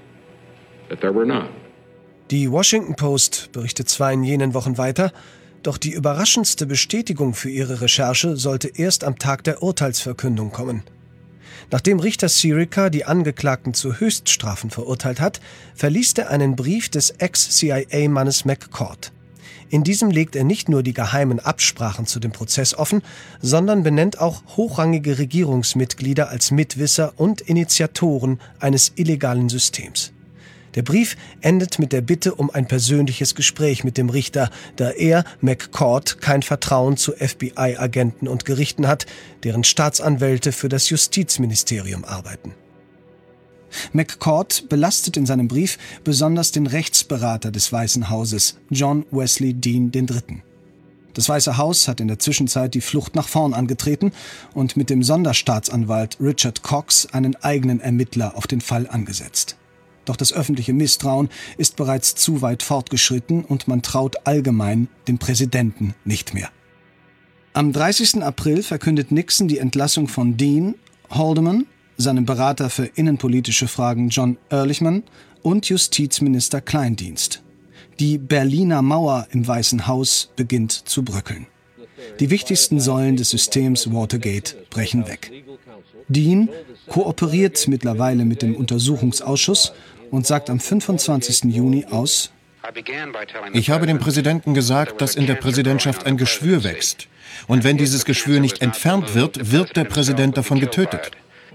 Speaker 3: Die Washington Post berichtet zwar in jenen Wochen weiter, doch die überraschendste Bestätigung für ihre Recherche sollte erst am Tag der Urteilsverkündung kommen. Nachdem Richter Sirica die Angeklagten zu Höchststrafen verurteilt hat, verliest er einen Brief des Ex-C I A-Mannes McCord. In diesem legt er nicht nur die geheimen Absprachen zu dem Prozess offen, sondern benennt auch hochrangige Regierungsmitglieder als Mitwisser und Initiatoren eines illegalen Systems. Der Brief endet mit der Bitte um ein persönliches Gespräch mit dem Richter, da er, McCord, kein Vertrauen zu F B I-Agenten und Gerichten hat, deren Staatsanwälte für das Justizministerium arbeiten. McCord belastet in seinem Brief besonders den Rechtsberater des Weißen Hauses, John Wesley Dean der Dritte. Das Weiße Haus hat in der Zwischenzeit die Flucht nach vorn angetreten und mit dem Sonderstaatsanwalt Richard Cox einen eigenen Ermittler auf den Fall angesetzt. Doch das öffentliche Misstrauen ist bereits zu weit fortgeschritten und man traut allgemein dem Präsidenten nicht mehr. Am dreißigsten April verkündet Nixon die Entlassung von Dean, Haldeman, seinem Berater für innenpolitische Fragen John Ehrlichman und Justizminister Kleindienst. Die Berliner Mauer im Weißen Haus beginnt zu bröckeln. Die wichtigsten Säulen des Systems Watergate brechen weg. Dean kooperiert mittlerweile mit dem Untersuchungsausschuss und sagt am fünfundzwanzigsten Juni aus:
Speaker 8: Ich habe dem Präsidenten gesagt, dass in der Präsidentschaft ein Geschwür wächst. Und wenn dieses Geschwür nicht entfernt wird, wird der Präsident davon getötet.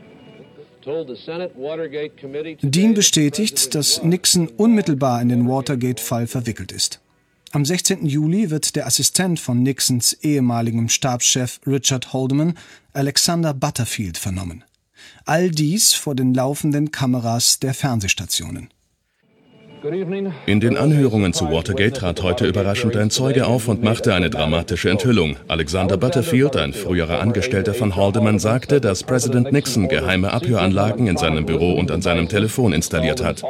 Speaker 3: Dean bestätigt, dass Nixon unmittelbar in den Watergate-Fall verwickelt ist. Am sechzehnten Juli wird der Assistent von Nixons ehemaligem Stabschef Richard Haldeman, Alexander Butterfield, vernommen. All dies vor den laufenden Kameras der Fernsehstationen.
Speaker 6: In den Anhörungen zu Watergate trat heute überraschend ein Zeuge auf und machte eine dramatische Enthüllung. Alexander Butterfield, ein früherer Angestellter von Haldeman, sagte, dass Präsident Nixon geheime Abhöranlagen in seinem Büro und an seinem Telefon installiert hat.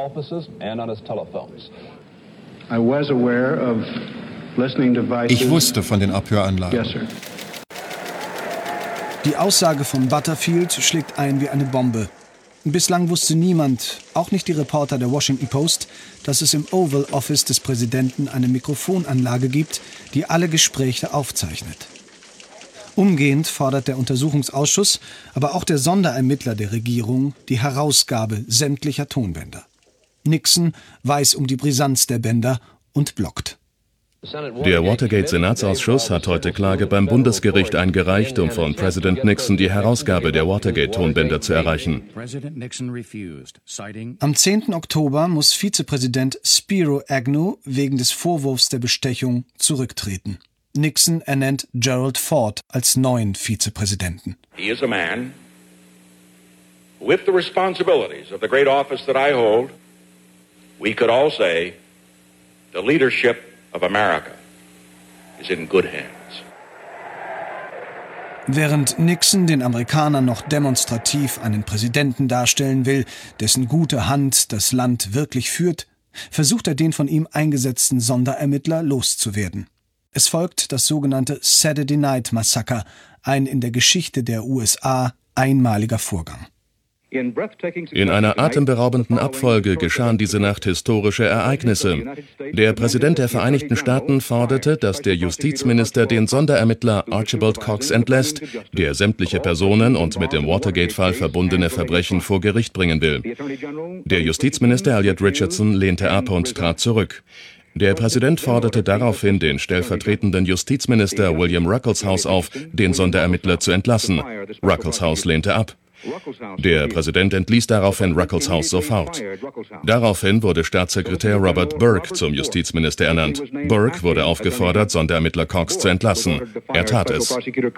Speaker 8: Ich wusste von den Abhöranlagen.
Speaker 3: Die Aussage von Butterfield schlägt ein wie eine Bombe. Bislang wusste niemand, auch nicht die Reporter der Washington Post, dass es im Oval Office des Präsidenten eine Mikrofonanlage gibt, die alle Gespräche aufzeichnet. Umgehend fordert der Untersuchungsausschuss, aber auch der Sonderermittler der Regierung, die Herausgabe sämtlicher Tonbänder. Nixon weiß um die Brisanz der Bänder und blockt.
Speaker 6: Der Watergate-Senatsausschuss hat heute Klage beim Bundesgericht eingereicht, um von Präsident Nixon die Herausgabe der Watergate-Tonbänder zu erreichen.
Speaker 3: Am zehnten Oktober muss Vizepräsident Spiro Agnew wegen des Vorwurfs der Bestechung zurücktreten. Nixon ernennt Gerald Ford als neuen Vizepräsidenten.
Speaker 10: He is a man with the responsibilities of the great office that I hold. We could all say the leadership of America is in good hands.
Speaker 3: Während Nixon den Amerikanern noch demonstrativ einen Präsidenten darstellen will, dessen gute Hand das Land wirklich führt, versucht er, den von ihm eingesetzten Sonderermittler loszuwerden. Es folgt das sogenannte Saturday Night Massacre, ein in der Geschichte der U S A einmaliger Vorgang.
Speaker 6: In einer atemberaubenden Abfolge geschahen diese Nacht historische Ereignisse. Der Präsident der Vereinigten Staaten forderte, dass der Justizminister den Sonderermittler Archibald Cox entlässt, der sämtliche Personen und mit dem Watergate-Fall verbundene Verbrechen vor Gericht bringen will. Der Justizminister Elliot Richardson lehnte ab und trat zurück. Der Präsident forderte daraufhin den stellvertretenden Justizminister William Ruckelshaus auf, den Sonderermittler zu entlassen. Ruckelshaus lehnte ab. Der Präsident entließ daraufhin Ruckelshaus sofort. Daraufhin wurde Staatssekretär Robert Burke zum Justizminister ernannt. Burke wurde aufgefordert, Sonderermittler Cox zu entlassen. Er tat es.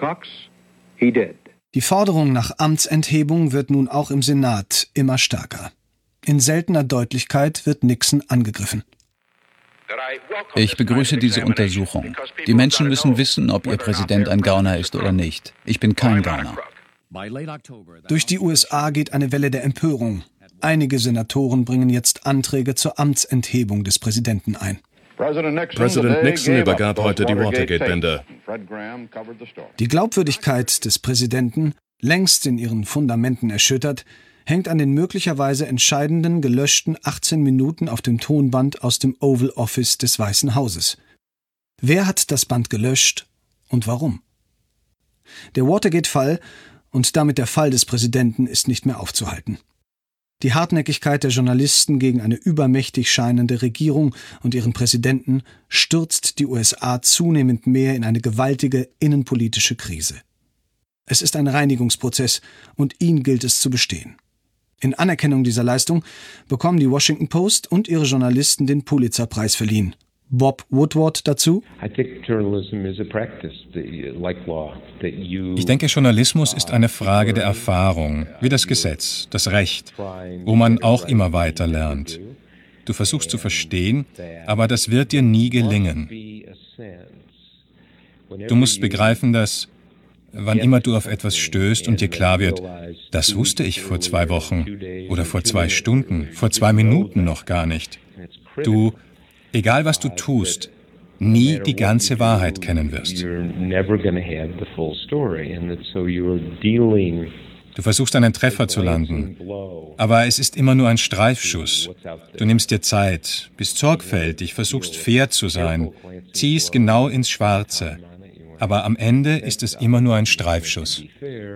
Speaker 3: Die Forderung nach Amtsenthebung wird nun auch im Senat immer stärker. In seltener Deutlichkeit wird Nixon angegriffen.
Speaker 2: Ich begrüße diese Untersuchung. Die Menschen müssen wissen, ob ihr Präsident ein Gauner ist oder nicht. Ich bin kein Gauner.
Speaker 3: Durch die U S A geht eine Welle der Empörung. Einige Senatoren bringen jetzt Anträge zur Amtsenthebung des Präsidenten ein.
Speaker 6: Präsident Nixon übergab heute die Watergate-Bänder.
Speaker 3: Die Glaubwürdigkeit des Präsidenten, längst in ihren Fundamenten erschüttert, hängt an den möglicherweise entscheidenden gelöschten achtzehn Minuten auf dem Tonband aus dem Oval Office des Weißen Hauses. Wer hat das Band gelöscht und warum? Der Watergate-Fall und damit der Fall des Präsidenten ist nicht mehr aufzuhalten. Die Hartnäckigkeit der Journalisten gegen eine übermächtig scheinende Regierung und ihren Präsidenten stürzt die U S A zunehmend mehr in eine gewaltige innenpolitische Krise. Es ist ein Reinigungsprozess und ihn gilt es zu bestehen. In Anerkennung dieser Leistung bekommen die Washington Post und ihre Journalisten den Pulitzer-Preis verliehen. Bob Woodward dazu:
Speaker 5: Ich denke, Journalismus ist eine Frage der Erfahrung, wie das Gesetz, das Recht, wo man auch immer weiter lernt. Du versuchst zu verstehen, aber das wird dir nie gelingen. Du musst begreifen, dass, wann immer du auf etwas stößt und dir klar wird, das wusste ich vor zwei Wochen oder vor zwei Stunden, vor zwei Minuten noch gar nicht. Du, egal was du tust, nie die ganze Wahrheit kennen wirst. Du versuchst einen Treffer zu landen, aber es ist immer nur ein Streifschuss. Du nimmst dir Zeit, bist sorgfältig, versuchst fair zu sein, ziehst genau ins Schwarze. Aber am Ende ist es immer nur ein Streifschuss.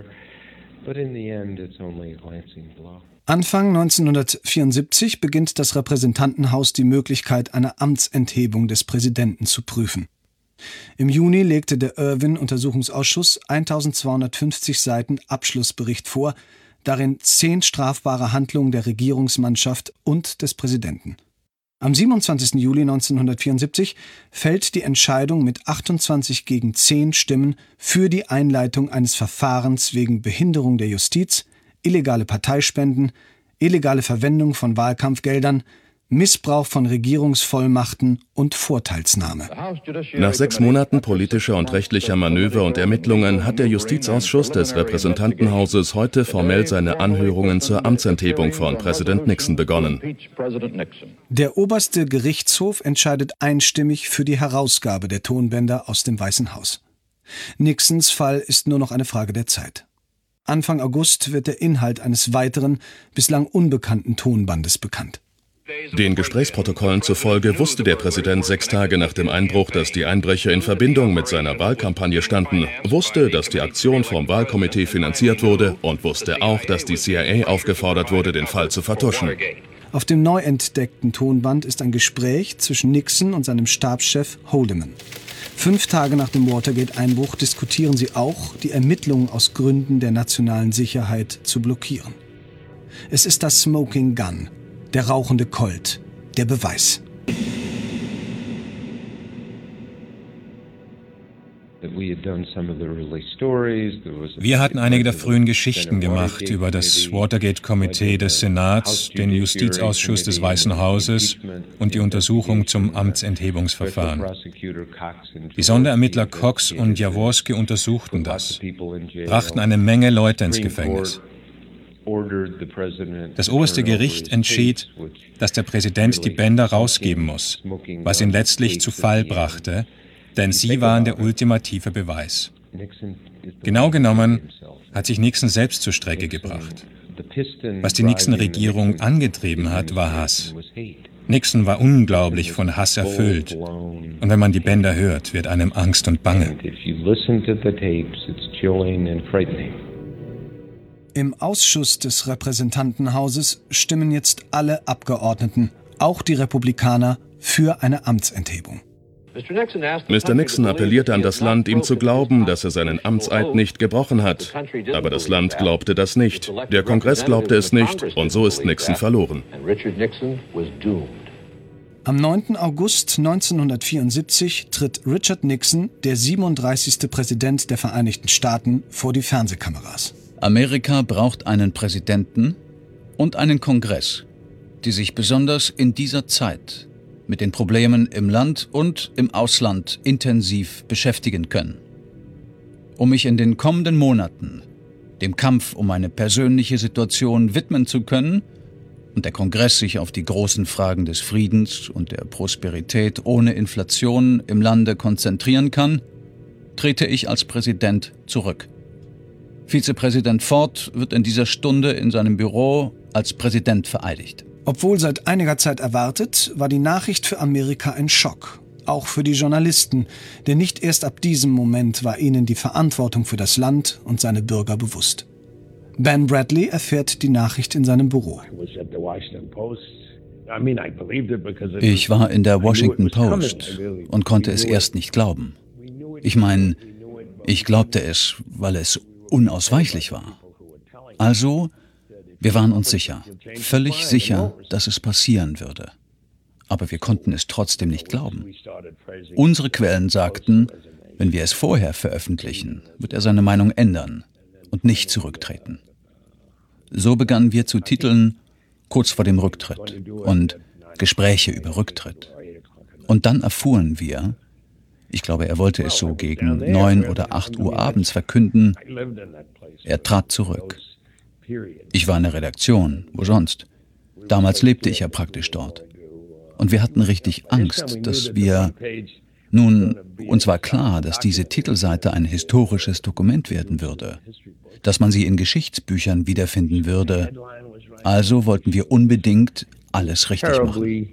Speaker 3: Anfang neunzehnhundertvierundsiebzig beginnt das Repräsentantenhaus die Möglichkeit einer Amtsenthebung des Präsidenten zu prüfen. Im Juni legte der Irwin-Untersuchungsausschuss eintausendzweihundertfünfzig Seiten Abschlussbericht vor, darin zehn strafbare Handlungen der Regierungsmannschaft und des Präsidenten. Am siebenundzwanzigsten Juli neunzehnhundertvierundsiebzig fällt die Entscheidung mit achtundzwanzig gegen zehn Stimmen für die Einleitung eines Verfahrens wegen Behinderung der Justiz, illegale Parteispenden, illegale Verwendung von Wahlkampfgeldern, Missbrauch von Regierungsvollmachten und Vorteilsnahme.
Speaker 6: Nach sechs Monaten politischer und rechtlicher Manöver und Ermittlungen hat der Justizausschuss des Repräsentantenhauses heute formell seine Anhörungen zur Amtsenthebung von Präsident Nixon begonnen.
Speaker 3: Der oberste Gerichtshof entscheidet einstimmig für die Herausgabe der Tonbänder aus dem Weißen Haus. Nixons Fall ist nur noch eine Frage der Zeit. Anfang August wird der Inhalt eines weiteren, bislang unbekannten Tonbandes bekannt.
Speaker 6: Den Gesprächsprotokollen zufolge wusste der Präsident sechs Tage nach dem Einbruch, dass die Einbrecher in Verbindung mit seiner Wahlkampagne standen, wusste, dass die Aktion vom Wahlkomitee finanziert wurde und wusste auch, dass die C I A aufgefordert wurde, den Fall zu vertuschen.
Speaker 3: Auf dem neu entdeckten Tonband ist ein Gespräch zwischen Nixon und seinem Stabschef Haldeman. Fünf Tage nach dem Watergate-Einbruch diskutieren sie auch, die Ermittlungen aus Gründen der nationalen Sicherheit zu blockieren. Es ist das Smoking Gun, der rauchende Colt, der Beweis.
Speaker 5: Wir hatten einige der frühen Geschichten gemacht über das Watergate-Komitee des Senats, den Justizausschuss des Weißen Hauses und die Untersuchung zum Amtsenthebungsverfahren. Die Sonderermittler Cox und Jaworski untersuchten das, brachten eine Menge Leute ins Gefängnis. Das oberste Gericht entschied, dass der Präsident die Bänder rausgeben muss, was ihn letztlich zu Fall brachte, denn sie waren der ultimative Beweis. Genau genommen hat sich Nixon selbst zur Strecke gebracht. Was die Nixon-Regierung angetrieben hat, war Hass. Nixon war unglaublich von Hass erfüllt. Und wenn man die Bänder hört, wird einem Angst und Bange.
Speaker 3: Im Ausschuss des Repräsentantenhauses stimmen jetzt alle Abgeordneten, auch die Republikaner, für eine Amtsenthebung.
Speaker 6: Mister Nixon appellierte an das Land, ihm zu glauben, dass er seinen Amtseid nicht gebrochen hat. Aber das Land glaubte das nicht. Der Kongress glaubte es nicht. Und so ist Nixon verloren.
Speaker 3: Am neunten August neunzehnhundertvierundsiebzig tritt Richard Nixon, der siebenunddreißigste Präsident der Vereinigten Staaten, vor die Fernsehkameras.
Speaker 2: Amerika braucht einen Präsidenten und einen Kongress, die sich besonders in dieser Zeit mit den Problemen im Land und im Ausland intensiv beschäftigen können. Um mich in den kommenden Monaten dem Kampf um eine persönliche Situation widmen zu können, und der Kongress sich auf die großen Fragen des Friedens und der Prosperität ohne Inflation im Lande konzentrieren kann, trete ich als Präsident zurück. Vizepräsident Ford wird in dieser Stunde in seinem Büro als Präsident vereidigt.
Speaker 3: Obwohl seit einiger Zeit erwartet, war die Nachricht für Amerika ein Schock. Auch für die Journalisten, denn nicht erst ab diesem Moment war ihnen die Verantwortung für das Land und seine Bürger bewusst. Ben Bradlee erfährt die Nachricht in seinem Büro.
Speaker 2: Ich war in der Washington Post und konnte es erst nicht glauben. Ich meine, ich glaubte es, weil es unausweichlich war. Also, wir waren uns sicher, völlig sicher, dass es passieren würde. Aber wir konnten es trotzdem nicht glauben. Unsere Quellen sagten, wenn wir es vorher veröffentlichen, wird er seine Meinung ändern und nicht zurücktreten. So begannen wir zu titeln, kurz vor dem Rücktritt und Gespräche über Rücktritt. Und dann erfuhren wir, ich glaube, er wollte es so gegen neun oder acht Uhr abends verkünden, er trat zurück. Ich war in der Redaktion, wo sonst? Damals lebte ich ja praktisch dort. Und wir hatten richtig Angst, dass wir... Nun, uns war klar, dass diese Titelseite ein historisches Dokument werden würde, dass man sie in Geschichtsbüchern wiederfinden würde. Also wollten wir unbedingt alles richtig machen.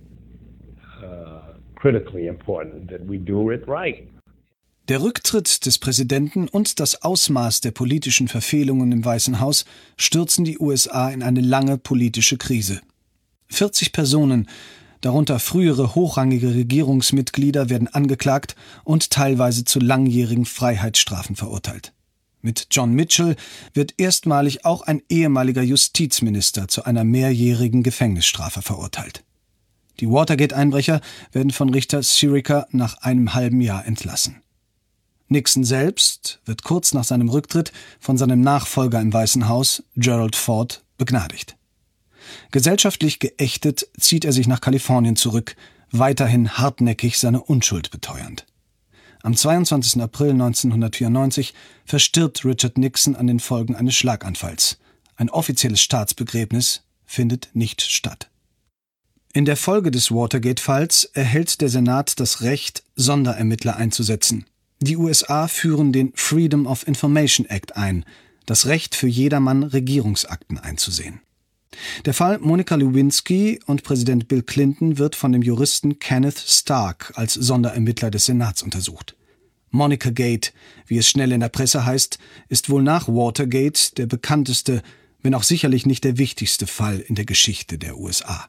Speaker 3: Der Rücktritt des Präsidenten und das Ausmaß der politischen Verfehlungen im Weißen Haus stürzen die U S A in eine lange politische Krise. vierzig Personen, darunter frühere hochrangige Regierungsmitglieder, werden angeklagt und teilweise zu langjährigen Freiheitsstrafen verurteilt. Mit John Mitchell wird erstmalig auch ein ehemaliger Justizminister zu einer mehrjährigen Gefängnisstrafe verurteilt. Die Watergate-Einbrecher werden von Richter Sirica nach einem halben Jahr entlassen. Nixon selbst wird kurz nach seinem Rücktritt von seinem Nachfolger im Weißen Haus, Gerald Ford, begnadigt. Gesellschaftlich geächtet zieht er sich nach Kalifornien zurück, weiterhin hartnäckig seine Unschuld beteuernd. Am zweiundzwanzigsten April neunzehnhundertvierundneunzig verstirbt Richard Nixon an den Folgen eines Schlaganfalls. Ein offizielles Staatsbegräbnis findet nicht statt. In der Folge des Watergate-Falls erhält der Senat das Recht, Sonderermittler einzusetzen. Die U S A führen den Freedom of Information Act ein, das Recht für jedermann, Regierungsakten einzusehen. Der Fall Monica Lewinsky und Präsident Bill Clinton wird von dem Juristen Kenneth Stark als Sonderermittler des Senats untersucht. Monica Gate, wie es schnell in der Presse heißt, ist wohl nach Watergate der bekannteste, wenn auch sicherlich nicht der wichtigste Fall in der Geschichte der U S A.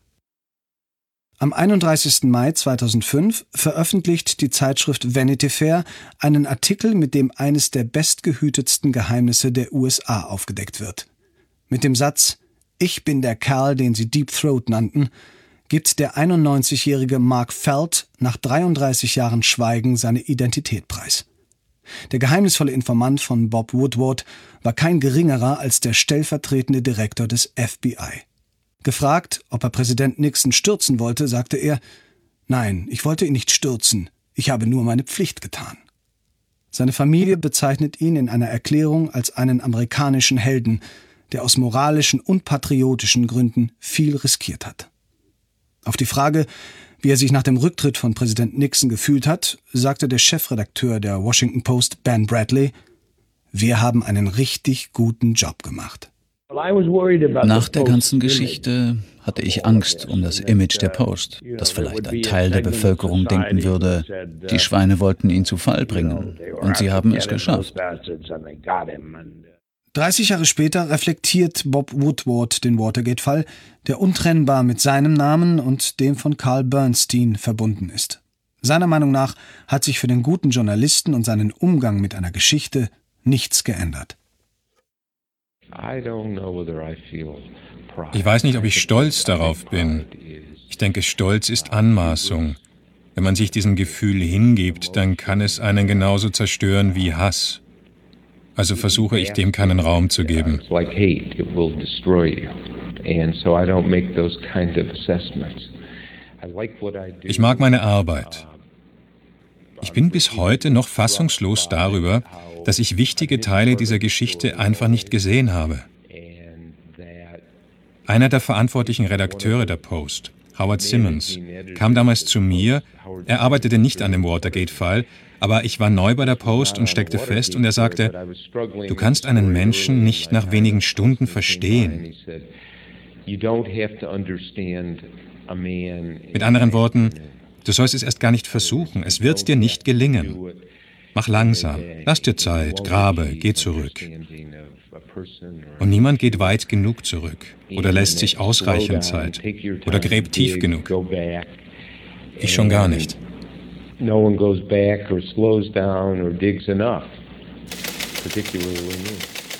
Speaker 3: Am einunddreißigsten Mai zweitausendfünf veröffentlicht die Zeitschrift Vanity Fair einen Artikel, mit dem eines der bestgehütetsten Geheimnisse der U S A aufgedeckt wird. Mit dem Satz »Ich bin der Kerl, den sie Deep Throat nannten«, gibt der einundneunzigjährige Mark Felt nach dreiunddreißig Jahren Schweigen seine Identität preis. Der geheimnisvolle Informant von Bob Woodward war kein geringerer als der stellvertretende Direktor des F B I. Gefragt, ob er Präsident Nixon stürzen wollte, sagte er, »Nein, ich wollte ihn nicht stürzen, ich habe nur meine Pflicht getan.« Seine Familie bezeichnet ihn in einer Erklärung als einen amerikanischen Helden, der aus moralischen und patriotischen Gründen viel riskiert hat. Auf die Frage, wie er sich nach dem Rücktritt von Präsident Nixon gefühlt hat, sagte der Chefredakteur der Washington Post, Ben Bradlee, »Wir haben einen richtig guten Job gemacht.«
Speaker 2: Nach der ganzen Geschichte hatte ich Angst um das Image der Post, dass vielleicht ein Teil der Bevölkerung denken würde, die Schweine wollten ihn zu Fall bringen, und sie haben es geschafft.
Speaker 3: dreißig Jahre später reflektiert Bob Woodward den Watergate-Fall, der untrennbar mit seinem Namen und dem von Carl Bernstein verbunden ist. Seiner Meinung nach hat sich für den guten Journalisten und seinen Umgang mit einer Geschichte nichts geändert.
Speaker 5: Ich weiß nicht, ob ich stolz darauf bin. Ich denke, Stolz ist Anmaßung. Wenn man sich diesem Gefühl hingibt, dann kann es einen genauso zerstören wie Hass. Also versuche ich, dem keinen Raum zu geben. Ich mag meine Arbeit. Ich bin bis heute noch fassungslos darüber, dass ich wichtige Teile dieser Geschichte einfach nicht gesehen habe. Einer der verantwortlichen Redakteure der Post, Howard Simmons, kam damals zu mir. Er arbeitete nicht an dem Watergate-Fall, aber ich war neu bei der Post und steckte fest, und er sagte, du kannst einen Menschen nicht nach wenigen Stunden verstehen. Mit anderen Worten, du sollst es erst gar nicht versuchen, es wird dir nicht gelingen. Mach langsam, lass dir Zeit, grabe, geh zurück. Und niemand geht weit genug zurück oder lässt sich ausreichend Zeit oder gräbt tief genug. Ich schon gar nicht.
Speaker 4: No one goes back or slows down or digs enough, particularly me.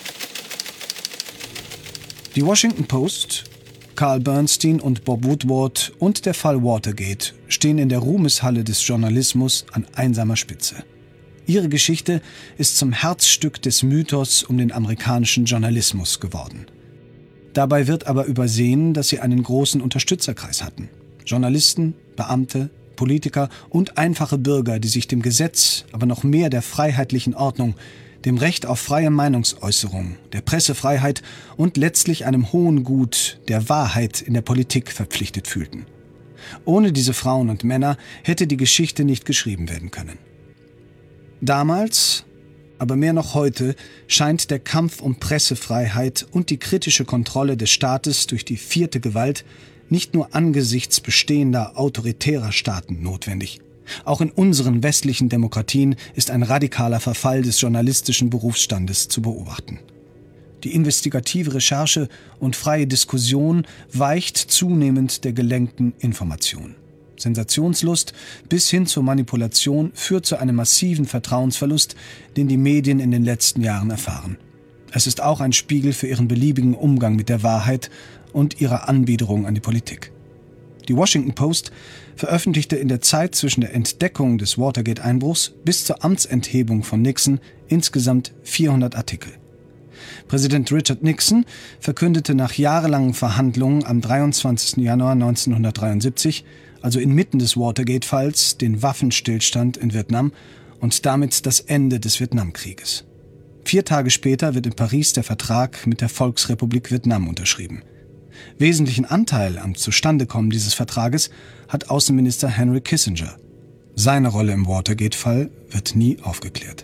Speaker 3: Die Washington Post, Carl Bernstein und Bob Woodward und der Fall Watergate stehen in der Ruhmeshalle des Journalismus an einsamer Spitze. Ihre Geschichte ist zum Herzstück des Mythos um den amerikanischen Journalismus geworden. Dabei wird aber übersehen, dass sie einen großen Unterstützerkreis hatten. Journalisten, Beamte, Politiker und einfache Bürger, die sich dem Gesetz, aber noch mehr der freiheitlichen Ordnung, dem Recht auf freie Meinungsäußerung, der Pressefreiheit und letztlich einem hohen Gut, der Wahrheit in der Politik verpflichtet fühlten. Ohne diese Frauen und Männer hätte die Geschichte nicht geschrieben werden können. Damals, aber mehr noch heute, scheint der Kampf um Pressefreiheit und die kritische Kontrolle des Staates durch die vierte Gewalt nicht nur angesichts bestehender autoritärer Staaten notwendig. Auch in unseren westlichen Demokratien ist ein radikaler Verfall des journalistischen Berufsstandes zu beobachten. Die investigative Recherche und freie Diskussion weicht zunehmend der gelenkten Information. Sensationslust bis hin zur Manipulation führt zu einem massiven Vertrauensverlust, den die Medien in den letzten Jahren erfahren. Es ist auch ein Spiegel für ihren beliebigen Umgang mit der Wahrheit und ihrer Anbiederung an die Politik. Die Washington Post veröffentlichte in der Zeit zwischen der Entdeckung des Watergate-Einbruchs bis zur Amtsenthebung von Nixon insgesamt vierhundert Artikel. Präsident Richard Nixon verkündete nach jahrelangen Verhandlungen am dreiundzwanzigsten Januar neunzehnhundertdreiundsiebzig, also inmitten des Watergate-Falls, den Waffenstillstand in Vietnam und damit das Ende des Vietnamkrieges. Vier Tage später wird in Paris der Vertrag mit der Volksrepublik Vietnam unterschrieben. Wesentlichen Anteil am Zustandekommen dieses Vertrages hat Außenminister Henry Kissinger. Seine Rolle im Watergate-Fall wird nie aufgeklärt.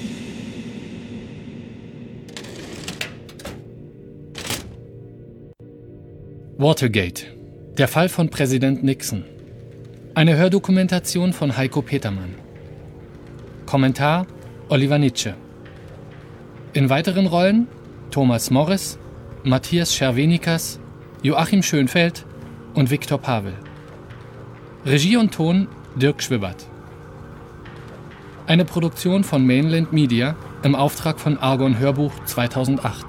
Speaker 11: Watergate. Der Fall von Präsident Nixon. Eine Hördokumentation von Heiko Petermann. Kommentar Oliver Nitsche. In weiteren Rollen Thomas Morris, Matthias Schervenikas, Joachim Schönfeld und Viktor Pavel. Regie und Ton Dirk Schwibbert. Eine Produktion von Mainland Media im Auftrag von Argon Hörbuch zweitausendacht.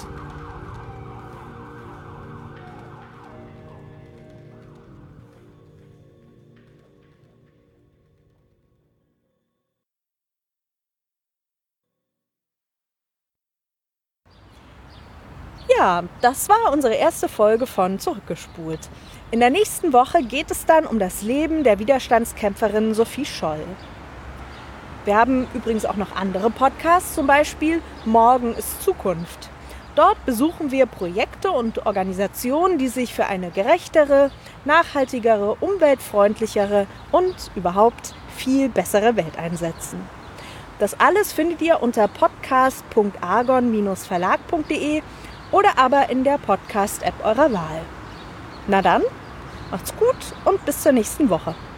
Speaker 1: Ja, das war unsere erste Folge von Zurückgespult. In der nächsten Woche geht es dann um das Leben der Widerstandskämpferin Sophie Scholl. Wir haben übrigens auch noch andere Podcasts, zum Beispiel Morgen ist Zukunft. Dort besuchen wir Projekte und Organisationen, die sich für eine gerechtere, nachhaltigere, umweltfreundlichere und überhaupt viel bessere Welt einsetzen. Das alles findet ihr unter podcast punkt argon Bindestrich verlag punkt de oder aber in der Podcast-App eurer Wahl. Na dann, macht's gut und bis zur nächsten Woche.